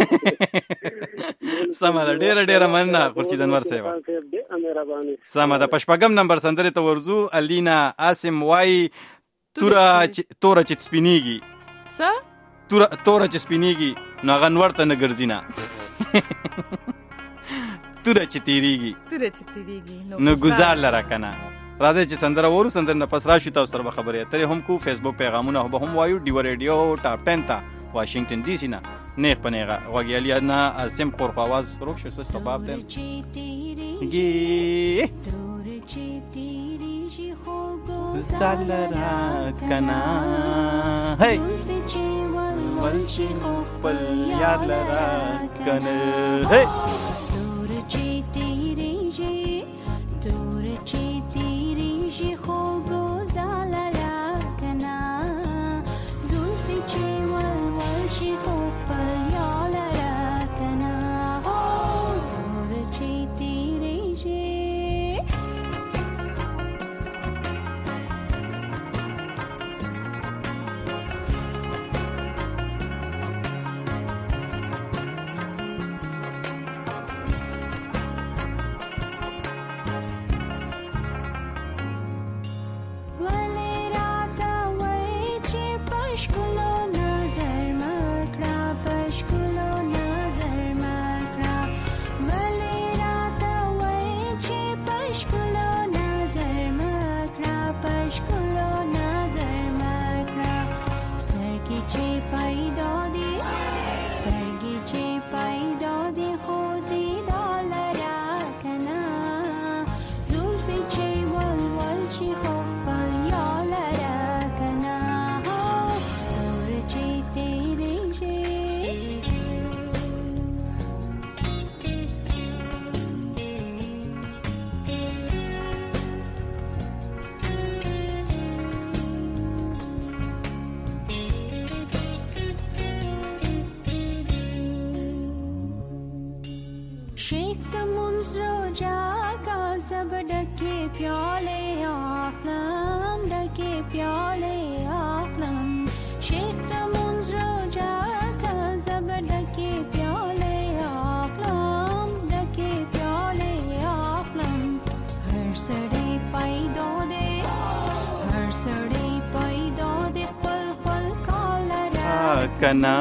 سمه ډېر مننه خورشید انور صاحب سمه د پشپغم نمبر سندره ته ورزو الینا اسم وای تورا چې سپینیږي څه تورا چې سپینیږي نو غنور ته نه ګرځینا تورا چې تیریږي نو گزار لره کنه راځي چې سندره ورو سندره نه پس راشي تاسو سره خبرې اترې هم کو فیسبوک پیغامونه به هم وایو ډیو ریډیو ټاپ 10 تا واشنگټن ډي سي نه نیک پنهغه وګیالیا نه اسم خور خواز روښ شو سبب دم گی زالرا کنا هی ولشي خپل یار لرا کنا هی دور چی تیری جی خو گزالرا کنا زلفی چی ولشي خپل یار لرا کنا دور چی تیری جی डके प्याले आखलम शेख तमुंज रोजा का जब डके प्याले आखलम हर सड़े पैदो दे पल कालरा कना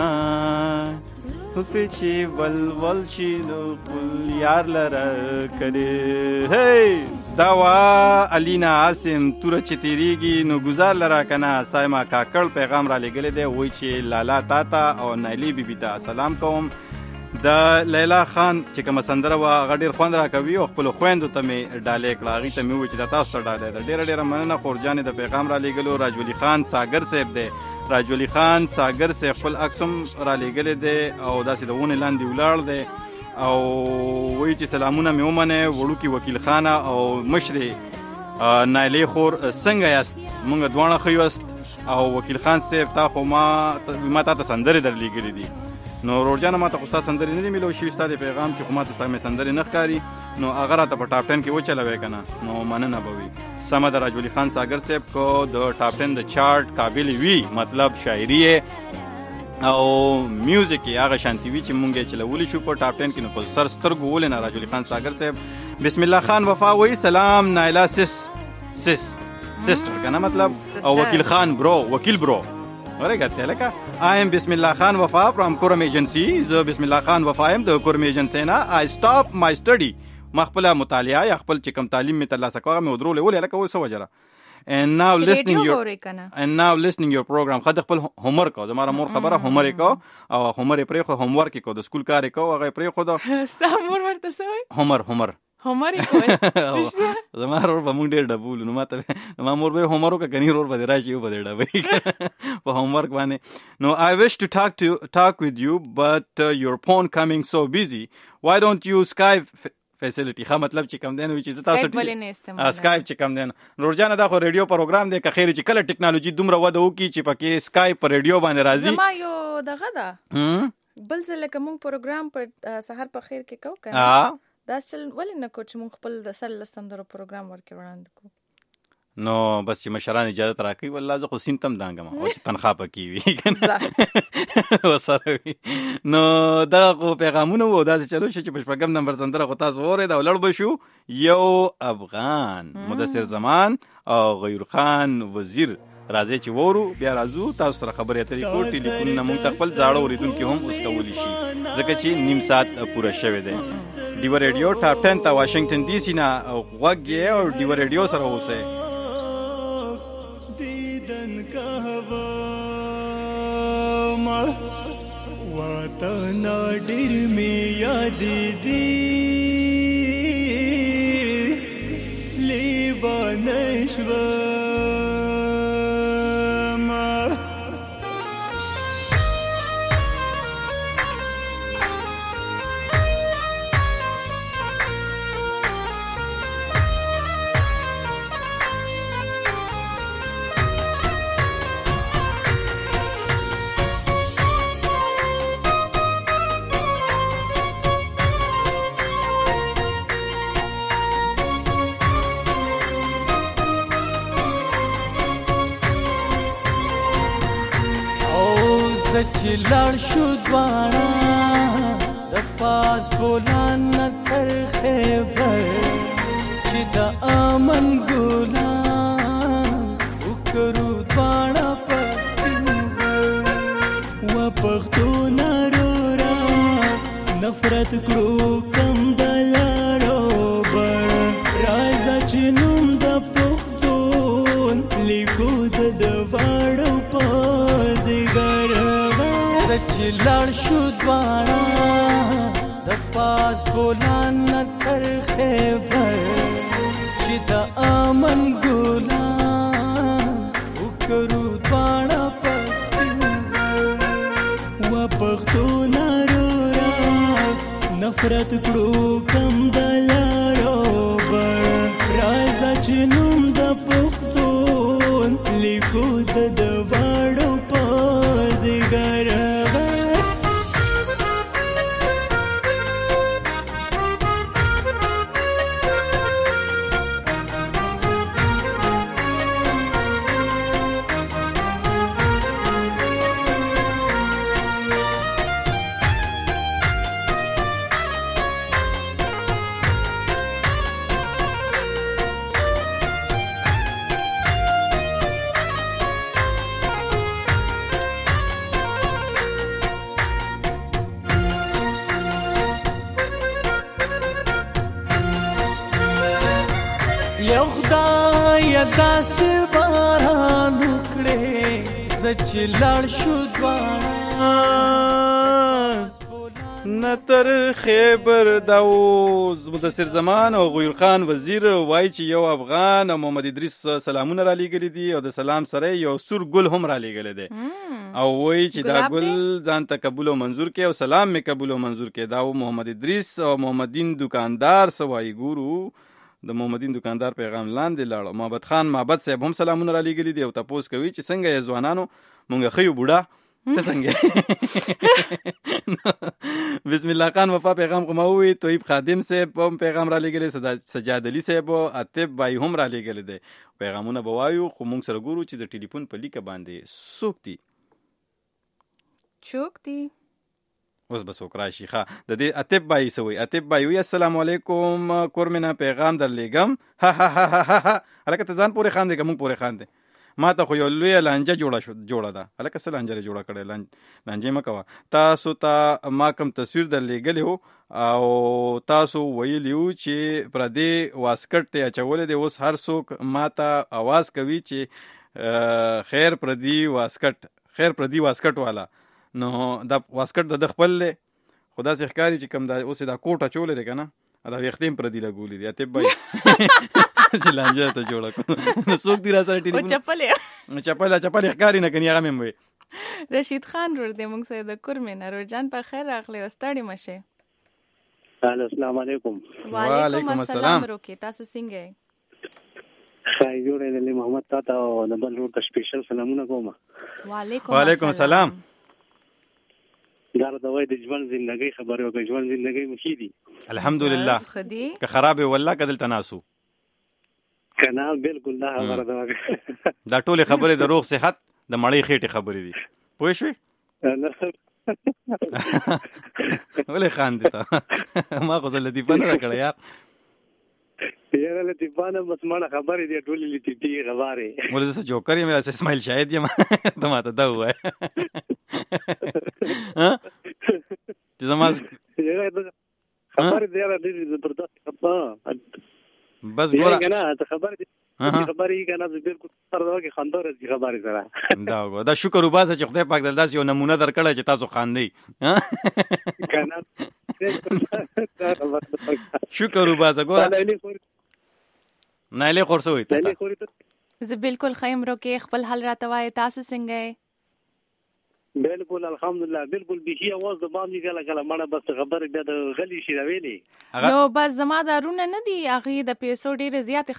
पिछे वल शिनो पुल यार लरा करे हे داوا الینا عاصم تور چتیریږي نو گزار لرا کنه سایما کاکړ پیغام را لګل دی وای چې لالا تاتا او نایلی بیبی ته سلام کوم د لیلا خان چې کومه سندره وه هغه ډېر خوند راکوي او خپلو خویندو ته مې ډالۍ کړه. هغوی ته مې وویل چې دا تاسو ته ډالۍ ده. ډېره ډېره مننه. خورجانې د پیغام را لېږلو راجولي خان ساګر صاحب دی. راجولي خان ساګر صاحب خپل عکس هم را لېږلی دی او داسې د ونې لاندې ولاړ دی او وایي چې سلامونه مې ومنئ وړوکي وکیل خانه او مشرې نایلې خور څنګه یاست؟ مونږ دواړه ښه یاست او وکیل خان صاحب تا خو ما تا ته سندرې در لېږلي دي. نو روړجانه ما ته خو ستا سندرې نه دي میلو شوي ستا د پیغام کې خو ما ته ستا مې سندرې نه ښکاري نو هغه راته په ټاپ 10 کې وچلوی که نه نو مننه به وي. سمه ده راجولي خان ساګر صاحب کو د ټاپ 10 د چارټ قابل وي مطلب شاعري او میوزیک یې هغه شانتي وي چې مونږ یې چلولی شو په ټاپ 10 کې نو په سر سترګو ولې نه. راجولي خان ساګر صاحب بسم الله خان وفا وایي سلام نایلا سسټر که نه مطلب او وکیل خان برو وکیل برو ورګته لکه I am بسم الله خان وفا from Kurum Agency. زه بسم الله خان وفا یم د Kurum Agency نه. I stop my study. ما خپل مطالعه یا خپل چې کوم تعلیم می ترلاسه کوم مې ودرولې ولې لکه اوس وجره. And now listening your program. خد خپل هومورک او زماره مور خبره هومورک او هومورک پرې خو هومورک کو د سکول کار کو هغه پرې خو د ستا مور ورته سوې هومر زما رور به مونږ ډېر ډبولو نو ماته ما مور به هومر وکړه کني رور به راشي په دې ډبې په هومورک باندې. نو I wish to talk with you but your phone coming so busy. Why don't you Skype facility ښه مطلب چې کم دی نو چې تاسو سکایپ چې کم دی نورجانه دا خو ریډیو پروګرام دی که خیر چې کله ټیکنالوژي دومره وده وکړي چې پکې سکایپ په ریډیو باندې راځي. زما یو دغه ده بل ځل لکه مونږ پروګرام په سحر په خیر کې کو کنه دا چل ولې نه کو چې مونږ خپل د سر لسندرو پروګرام ورکې وړاندې کو نو بس چې مشران اجازه راکوي والله زه خو سین تم دانګم او چې تنخوا پکې وي کنه وسره وي نو دا خو پیغامونه وو داسې چلو شو چې په شپږم نمبر سندره خو تاسو واورئ دا ولاړ به شو یو افغان مدثر زمان او غیور خان وزیر راځي چې وورو بیا راځو تاسو سره خبرې اترې کو ټلیفون نه مونږ خپل زاړه اوریدونکو هم اوس کولی شي ځکه چې نیم ساعت پوره شوی دی. ډیو ریډیو ټاپ 10 ته واشنگټن ډي سي نه غوږ او ډیو ریډیو سره اوسئ. دیدن کا هوا ما وطن ډیر می یاد دی لیوانشوا چې لاړ شو دواړه د پاس بولان تر خیبر چې د امن ګلان وکړو دواړه پس و پښتون رورا نفرت کړو کم دلارو بر راځه چې نوم د پښتون لیکو د دواړو پازګر چې لاړ شو دواړه د پاس بولان تر خیبر چې د امن ګلان وکړو دواړه پس و پښتون رورا نفرت کړو کم دلارو بر راځه چې نوم د پښتون لیکو د دواړو پازګر یو خدای داسې باران وکړې زه چې لاړ شو دواړه نتر خیبر داوز مدثر زمان او غیر خان وزیر وای چې یو افغان او محمد ادریس سلامونه را لېږلي دي او د سلام سره یو سور ګل هم را لېږلی دی او وای چې دا ګل ځان ته قبول او منظور کړي او سلام مې قبول او منظور کړي. دا محمد ادریس او محمدین دکاندار سوای ګورو د محمدین دکاندار پیغام لاندې لاړو. محمد خان محمد صاحب هم سلامونه را لېږلي دي او تپوس کوي چې څنګه یې ځوانانو مونږ خیو بوډا ته څنګه. بسم الله خان وفا پیغام کوموي. طیب خادم صاحب هم پیغام را لېږلی، سجاد علي صاحب او عتیب بای هم را لېږلی دی. پیغامونه به وایو خو مونږ سره ګورو چې د ټلیفون په لیکه باندې څوک دي. اوس به څوک راشي. ښه د دې عتیب بای څه وایي؟ عتیب بای وایي السلام علیکم کور مې نه پیغام در لېږم. هلکه ته ځان پورې خاندې که مونږ پورې خاندې؟ ما ته خو یو لویه لانجه جوړه ده. هلکه څه لانجه یې جوړه کړې؟ لانجې مه کوه. تاسو ته ما کوم تصویر در لېږلی و او تاسو ویلي وو چې پردې واسکټ ته اچولی دی. اوس هر څوک ما ته اواز کوي چې خیر پردي واسکټ والا. نو دا واسکټ د خپل دی خو داسې ښکاري چې کوم اوس دا کوټ اچولی دی که نه دا ویښتې هم پردي لګولي دي. عتیب بای چې لانجه ته جوړه کړو نو څوک دي را سره ټلیفون چپلې ښکاري نه کني هغه مې وایي. رشید خان رور دی مونږ سره د کورمې نه. رور جان په خیر راغلی او ستړي مه شئ. السلام علیکم. وعلیکم السلام. روکې تاسو څنګه یې؟ ښه جوړې دلې محمد تا ته او د بل رور ته سپیشل سلامونه کوم. وعلیکم السلام. دا د وای د ژوند زندګۍ خبرې وکړه. ژوند زندګۍ مو ښې دي الحمدلله. که خراب وي والله که دلته ناسو که نه بلکل دا خبره ده. دا ټولې خبرې د روغ صحت د مړۍ خېټې خبرې دي. پوه شوې؟ ولې خاندې ته؟ ما خو څه لطیفه نه ده کړې یار. یاره لطیفه نه بس مړه خبرې دي ټولې لطیفې خبرې. ولې زه څه جوکر یم داسې اسماعیل شاهد یم ته ما ته دا ووایه چې زما خبرې دی یاره ډېرې زبردست. بس ګوره که نه ته خبرې دي خبرې یې که نه بلکل سره ده کې خندا راځي خبرې سره. دا وګوره دا شکر وباسه چې خدای پاک داسې یو نمونه درکړی چې تاسو خاندئ که نه شکر وباسه. ګوره نایلې خور څه وایي ته؟ زه بلکل ښه یم. روکې خپل حال راته وایې تاسو څنګه یې؟ بلکل الحمدلله بلکل بیخي اواز د بام نه کله کله مړه بس خبرې بیا د غلی شي راویلې. نو بس زما دا رونه نه دي هغې د پیسو ډېرې زیاتې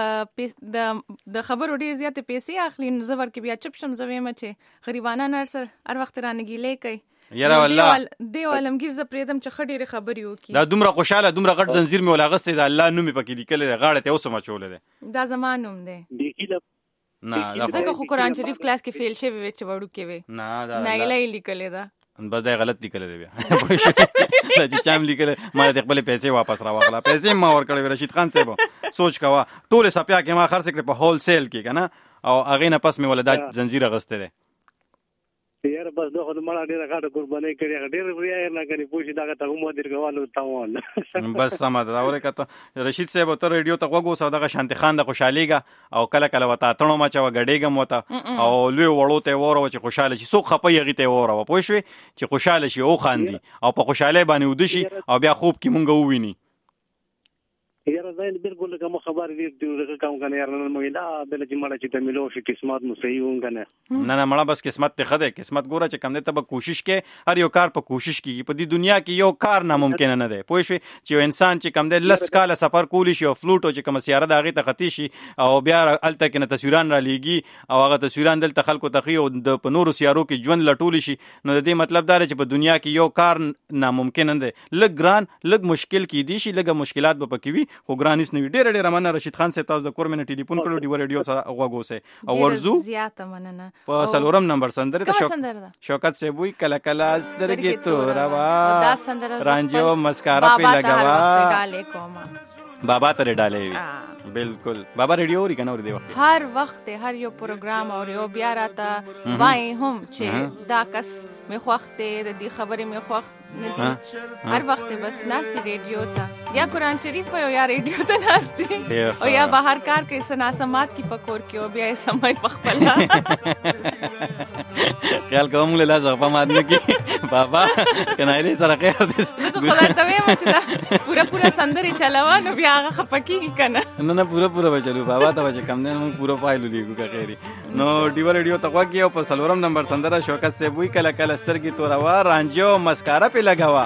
د خبرو ډېرې زیاتې پیسې اخلي. نو زه ورکې بیا چپ شم. زه ویم چې غریبانان هر وخت رانه ګیلې کوي. یاره والله دیو عالمګیر زه پرېږدم چې ښه ډېرې خبرې وکړي. دا دومره خوشحاله دومره غټ زنځیر مې ول اغوستی د الله نوم یې پکې لیکلی دی غاړه ته یې اوس هم اچولی دی. دا زما نوم دی. نه ځکه خو قرآن شریف کلاس کې فیل شوی وې چې وړوکې وې. نایله یې لیکلی ده. بس دا یې غلط لیکلی دی بیا دا چې چا هم لیکلی ما د خپلې پیسې واپس راواخله. پیسې هم ما ورکړې وې. رشید خان صاحب سوچ کوه ټولې سپیا کې ما خرڅ کړې په هول سیل کې که نه او هغې نه پس مې وله دا زنځیر اغوستی دی. یاره بس دا خو د مړه ډېره غټه قربانۍ کړې هغه ډېر ریایر نه کوي پوه شي دغه ته هم ودرګولو تاوان بس سمه ده. اورې که ته رشید صاحب ته ریډیو ته غوږ اوسه دغه شانتي خان د خوشحالېږه او کله کله ورته اتڼو مچوه ګډېږم ورته او لوی وړو ته یې واوروه چې خوشحاله شي. څوک خفه یې هغې ته یې واوروه پوه شوې چې خوشحاله شي وخاندي او په خوشحالۍ باندې وده شي او بیا خوب کې مونږ وویني. یاره زین بلکل لکه مو خبر ډېر دغه کوم که نه یاره نن مو لا بله چې مړه چې ته میلو شي قسمت مو صحیح وم که نه نه مړه بس قسمت ته ښه دی. قسمت ګوره چې کم دی ته به کوشش کې هر یو کار په کوشش کېږي. په دې دنیا کې یو کار ناممکنه نه دی پوه شوې چې یو انسان چې کم دی 10 کاله سفر کولی شي او فلوټ چې کومه سیاره د هغې ته خطي شي او بیا هلته کې نه تصویران را لیږي او هغه تصویران دلته خلکو ته ښي او په نورو سیارو کې ژوند لټولی شي. نو د دې مطلب دا دی چې په دنیا کې یو کار ناممکن نه دی. لږ ګران لږ مشکل کېدی شي لږه مشکلات به پکې وي خو ګران هېڅ نه وي. ډېره مننه رشید خان صاحب تاسو د کور مې نه ټلیفون کړو ډیوه ریډیو سره غوږ اوسئ او ورځو زیاته مننه په 4 نمبر سندره ته شوکت صاحب وی کله کله سترګې توروا رانجو مسکارا په لګوا بابا ته ډالې وي. بالکل بابا ریډیو ری کنه ور دی وخت هر وخت هر یو پروګرام او یو بیا راته وای هم چې دا کس مې خوښ دی د دې خبرې مې خوښ نه دي. هر وخت بس ناسي ریډیو ته یا قرآن شریف او یا ریډیو ته ناسي او یا بهر کار کوي سناسمات کی پکور کې او بیا یې سمای پخپلا خیال کوم له لازم په ماد نه کی بابا کنایله سره خیر دې خدای ته وایم چې دا پورا سندري چلاوه نو بیا هغه خپکیږي کنه. نه پورا بچلو بابا ته چې کم نه موږ پورا فایل لیکو کا خیری. نو ډیو ریډیو ته واګي او په سلورم نمبر سندره شوکت سے وی کله کله سترګي توروا رانجو مسکارا په لگاوا.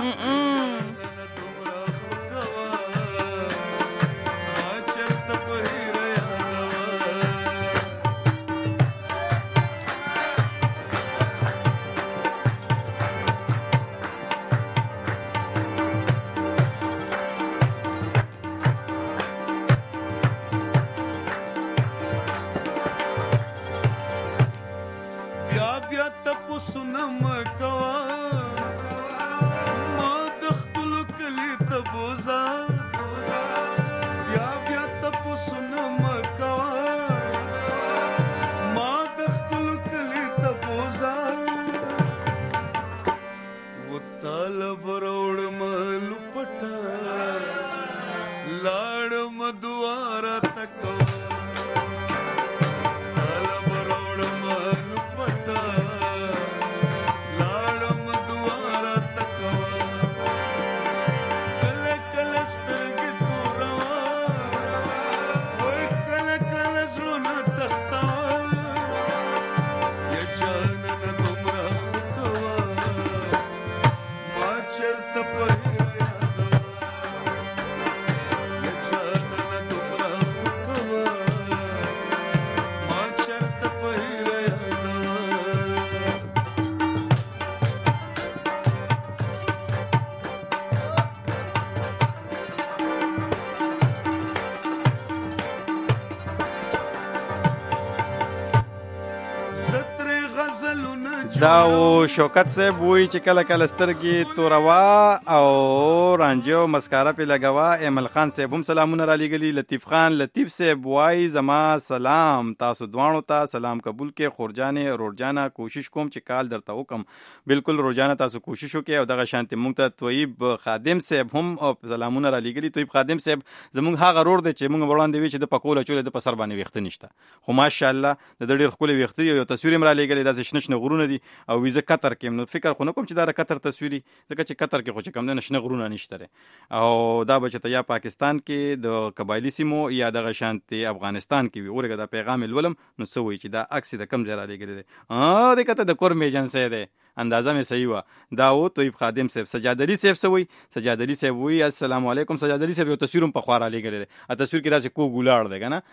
دا او شوکت صاحب وی چې کله کله سترګې توروا او رانجو مسکارا په لګوا. ایمل خان صاحب هم سلامونه را لېږلي. لطیف خان لطیف صاحب وای زما سلام تاسو دوانو ته سلام قبول کې. خورجانې روړجانا کوشش کوم چې کال درته وکم. بالکل روړجانا تاسو کوشش وکړئ او دغه شانتي مونږ ته طیب خادم صاحب هم سلامونه را لېږلي. طیب خادم صاحب زمونږ هغه روړ دی چې مونږ وړاندې وی چې د پکوله چولې د پسر باندې ویخته نشته خو ماشاءالله د ډېر ښکلي ویخته یو تصویر هم را لېږلی. داسې شنه شنه غرونه دي او ویزه قطر کې نو فکر خو نه کوم چې دا د قطر تصویري ځکه چې قطر کې خو چې کم نه شنه غرونه نشته او دا بچته یا پاکستان کې د قبایلی سیمو یا دغه شانتي افغانستان کې وي. اورګه دا پیغام ولولم نو سوي چې دا عکس د کم ځای را لګیږي د کته د کور میجنسي ده اندازه مې صحیح و. دا و طیب خادم صاحب. سجاد علي صاحب سوي سجاد علي صاحب وی السلام علیکم. سجاد علي صاحب یو تصویرم په خواره لګیږي ا تصویر کې دا چې کو ګولار ده کنه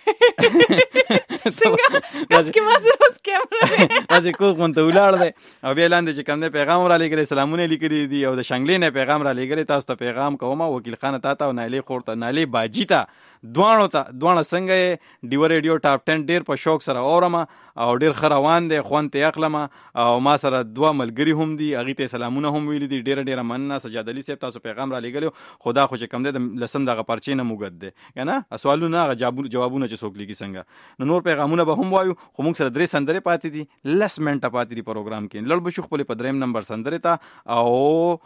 څنګه کاش کې ما سره اوس کیمرا دا کو مونته ولار ده او بیا لاندې چې کوم نه پیغام را لګیږي سلامونه لیکلي دي او د شنګلې نه پیغام را لګیږي. تاسو ته پیغام کوم وکیل خان ته او نایلی خورته نایلی باجی ته دوانو څنګه ډیو ریډیو ټاپ 10 ډیر په شوق سره اورم او ډیر خروان دي خوانته اقلم او ما سره دوه ملګری هم دي اغه ته سلامونه هم ویل دي. ډیر مننه سجاد علي صاحب تاسو پیغام را لګیږي. خدا خو چې کم ده لسم دغه پرچې نه موګد ده کنه سوالونه جوابونه چې څوک لګي څنګه نو نور پیغامونه به هم وایو. خو موږ سره درې سندرې پاتې دي 10 منټه پاتې دي پروګرام کې. لړ بشو خپل په دریم نمبر سندرې ته او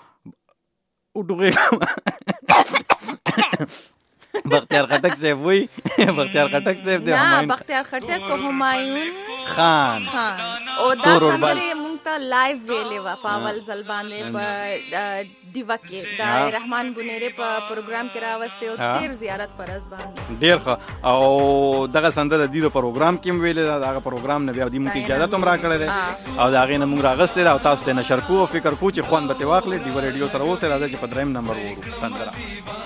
وډوغه بختیار خټک صاحب وی بختیار خټک صاحب دی همایون بختیار خټک او همایون خان او دا سندرې مونږ ته لایو ویلې و په اول ځل باندې په دیوا کې د رحمان بنيري په پروګرام کې راوسته او تیر زیارت پر از باندې ډیر ښه او دغه سندره د پروګرام کې ویلې دغه پروګرام نه بیا د مونږ اجازه هم را کړې ده او دا غي نه مونږ راغسته او تاسو ته نشر کو فکر کو چې خوان به واخلې دی ریډیو سره اوسه راځي چې په دریم نمبر وورو سندره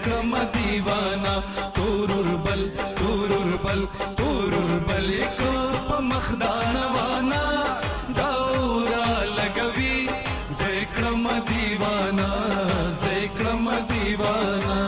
کړم دیوانا تورور بل تورور بل تورور بل کو په مخدان وانا داورا لګوي زکړم دیوانا زکړم دیوانا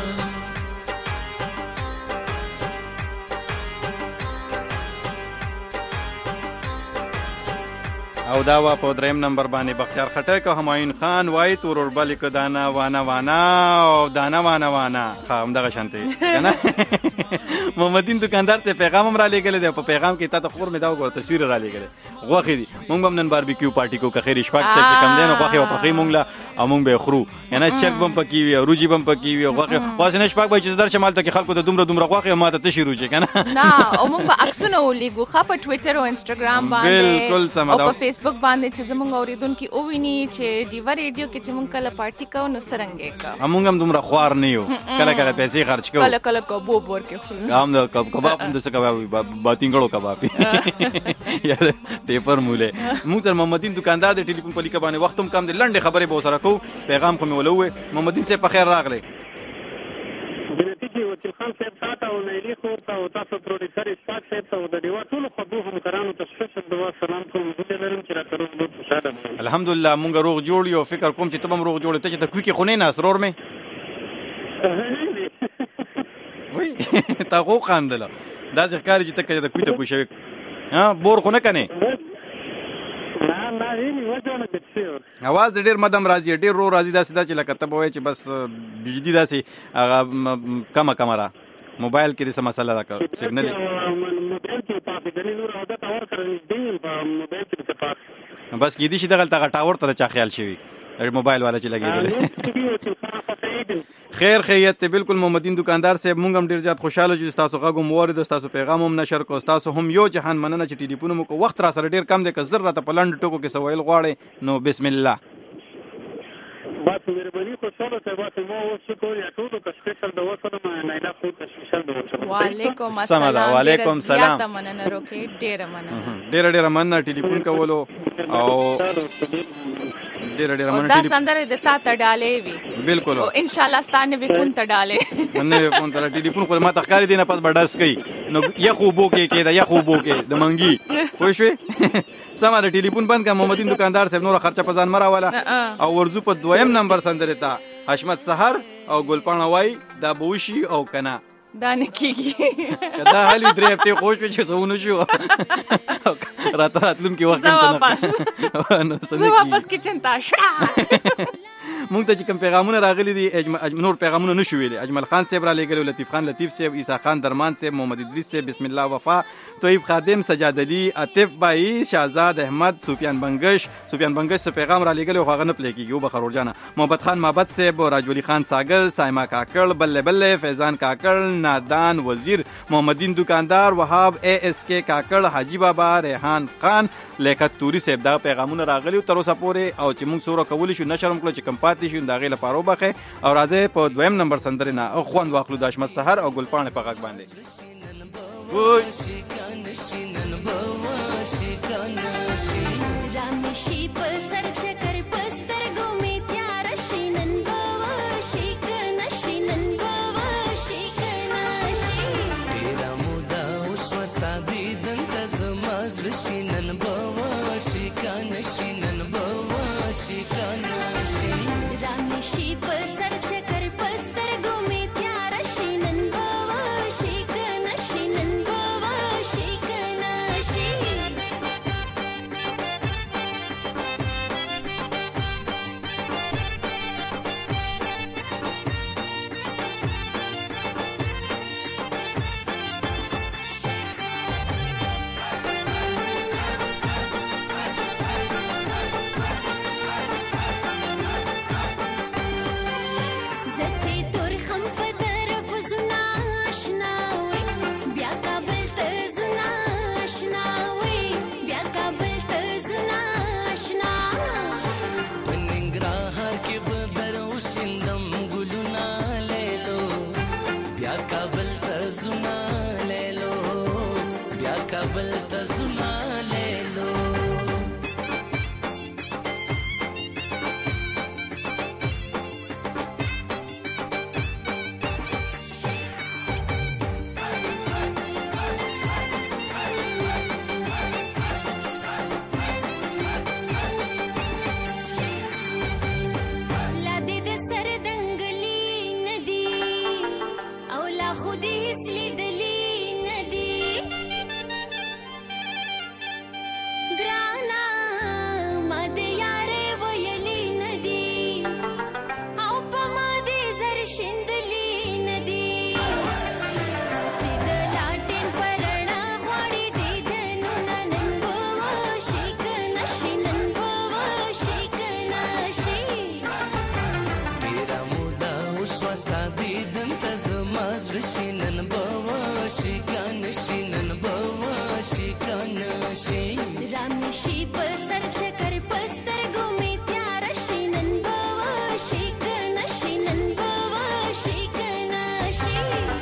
او دا وا په دریم نمبر باندې بختیار خټک او همایون خان وای تورور بل ک دانا وانا وانا او دانا وانا وانا خام دغه شانته کنه محمدین دکاندار څخه پیغام هم را لګل دی په پیغام کې تا ته خور مې دا وګور تصویر را لګل غوخه دي مونږ هم نن باربیکیو پارټي کو کخیر شپږ څه کم دین غوخه او پخې مونږ لا او مونږ به خرو یعنی چرګ بم پکې وي روجي بم پکې وي غوخه واسه نه شپږ به چې در شمال ته کې خلکو ته دومره غوخه ماته تشي روجي کنه نه او مونږ په عکسونه ولېګو خا په ټوئیټر او انستګرام باندې بالکل سم دا فیسبوک باندې چې زمونږ اوریدونکو او ویني چې ډیوا ریډیو کې چې مونږ کله پارټي کوو نو سرنګې کا مونږ هم دومره خوار نه یو کله کله پیسې خرج کوو کله کباب ورکې خو هم د کباب هم د څه کباب باتینګړو کباب یا ټیپر موله موږ سره محمدین دکاندار د ټلیفون په لیکه باندې وخت هم کم دی لنډه خبره به سره کو پیغام کوم ولوي محمدین سے په خیر راغله بنتیجه وکیل خان صاحب تاسو او نیلی خور ته تاسو پروډوسر اسحاق صاحب ته د دیوا ټول خبرو هم کرانو ته سپیشل دوا سلام کوم زه لرم چې راته روغ ډوډ خوشاله الحمدلله مونږ روغ جوړ یو فکر کوم چې تبم روغ جوړ ته چې د کوی کې خونه نه سرور مې وای تا خو خاندله دا ځکه چې تک د کوی ته پوښوي ها بور خو نه کنه اواز ډیر مدام راځي ډیر رو راځي دا سدا چې لکه ته وای چې بس بجلی داسې هغه کما کمره موبایل کې څه مسله ده سیګنل موبایل کې پاتې د نور عادت اور کړی دی په موبایل کې پاتې بس کې دي چې دغه تا ټاور تر چا خیال شوی موبایل والا چې لګیدل خیر خیریت ته بالکل محمدین دکاندار صاحب مونږ هم ډیر زیات خوشاله چې تاسو غوږ مورید تاسو پیغام هم نشر کو تاسو هم یو جهان مننه چې ټلیفون مو کو وخت را سره ډیر کم دی که ضرورت په لند ټکو کې سوال غواړي نو بسم الله بس مهرباني کو سره ته بس مو شکر یا ټول کو سپیشل د وسره ما نه لا خو سپیشل د وسره وعلیکم السلام وعلیکم السلام ته مننه روکي ډیر مننه ډیر مننه ټلیفون کولو او ډیر مننه دا سندره د تا ته ډالې وی بالکل او ان شاء الله ستانه به فون ته ډالې نه فون ته ټلیفون خو ما تخکاری دینه پس بډاس کوي نو یا خوبو کې دا یا خوبو کې د منګي پوه شوې سم د ټلیفون بند کا محمدین دکاندار صاحب نور خرچه په ځان مراواله او ورزو په دویم نمبر سندره تا حشمت سحر او ګلپاڼه وای دا بوشي او کنا دا نه کیږي کدا حالي درې هفته خوش چې سونه شو راتلم کې وخت ته نو زه واپس کچن ته مونږ ته چې کوم پیغامونه راغلي دي نور پیغامونه نشو ویلي اجمل خان صاحب را لګلو لطیف خان لطیف صاحب عیسی خان درمان صاحب محمد ادریس صاحب بسم الله وفا طیب خادم سجاد علی عاطف بای شهزاد احمد سفیان بنگش سے پیغام را لګلو خو غنه پلی کیږي بخرور جانا محمد خان محبت صاحب راج ولی خان ساګل سایما کاکړ بلله بلله فیضان کاکړ نادان وزیر محمدین دکاندار وهاب اے اس کے کاکړ حاجی بابا ریحان خان لیکت توری صاحب دا پیغامونه راغلي تر اوسه پورې او چې موږ سوره کولی شو نشرم کړو چې کم پاتې شو دا غیله پارو بخه او راځي په دویم نمبر سندره نه خوند واخلو د حشمت سحر او ګلپاڼه په غږ باندې ستا دیدن ته زما زړه شي نن به وشي کنه شي نن به وشي کنه شي رامي شي په سر چکر پسترګو می تیار شي نن به وشي کنه شي نن به وشي کنه شي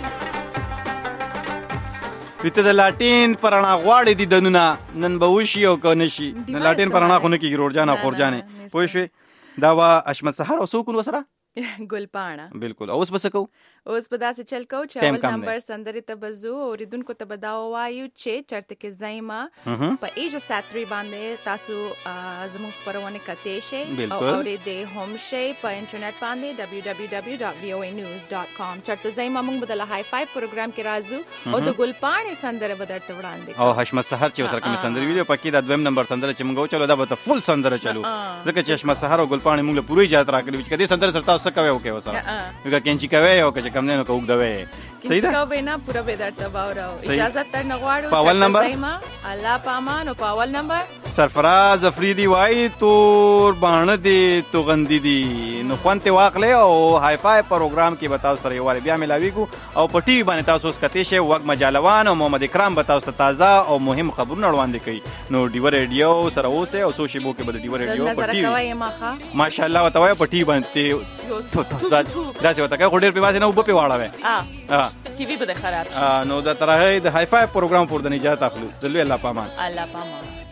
ویته د لاټین پرانا غواړي دي دنونه نن به وشي او کنه شي د لاټین پرانا خو نه کیږي روړجان او خورجانې پوه شوې دا وا اشمت سحر او سوکون وسره ګلپاڼه بالکل اوس بس کو اوس په داسې چل کو چې اول نمبر سندرې ته بزو اوریدونکو ته بداو وایو چې چرته کې زایما په ایجا ساتری باندې تاسو زموږ خبرونه کته شي او اورېدې هم شي په انټرنیټ باندې www.voanews.com چرته زایما موږ بدله های فایو پروګرام کې راځو او د ګلپاڼه سندره بدرته وړاندې او حشمت سحر چې وسره کوم سندرې ویډیو پکې د دویم نمبر سندره چې موږ چلو دا به فل سندره چلو ځکه چې حشمت سحر او ګلپاڼه موږ له پوری اجازه راکړي چې کدي سندره سره تاسو کوي او کې وسره وګا کینچی کوي او که کم نه کوک دوي صحیح ده کوي نه پورا به درته باورو اجازه تر نغواړو په اول نمبر الله پامان او په اول نمبر سرفراز افریدی وای تور باندې دي تو غندې دي نو خوانته واخلې او های فای پروګرام کې بتاو سره یو بیا ملاویګو او په ټي وی باندې تاسو سکته شي وګ مجالوان او محمد اکرام بتاو تازه او مهم خبرونه وړاندې کوي نو ډیو ریډیو سره اوسه او سوشي بو کې بل ډیو ریډیو په ټي وی ماشاءالله وتاوي په ټي باندې دا څه وتا کوي ډېر په واسه نه وب په واړه ټي وی به خراب نو دا ترغه د های فای پروګرام پور د نجات اخلو دلوي الله پامان الله پامان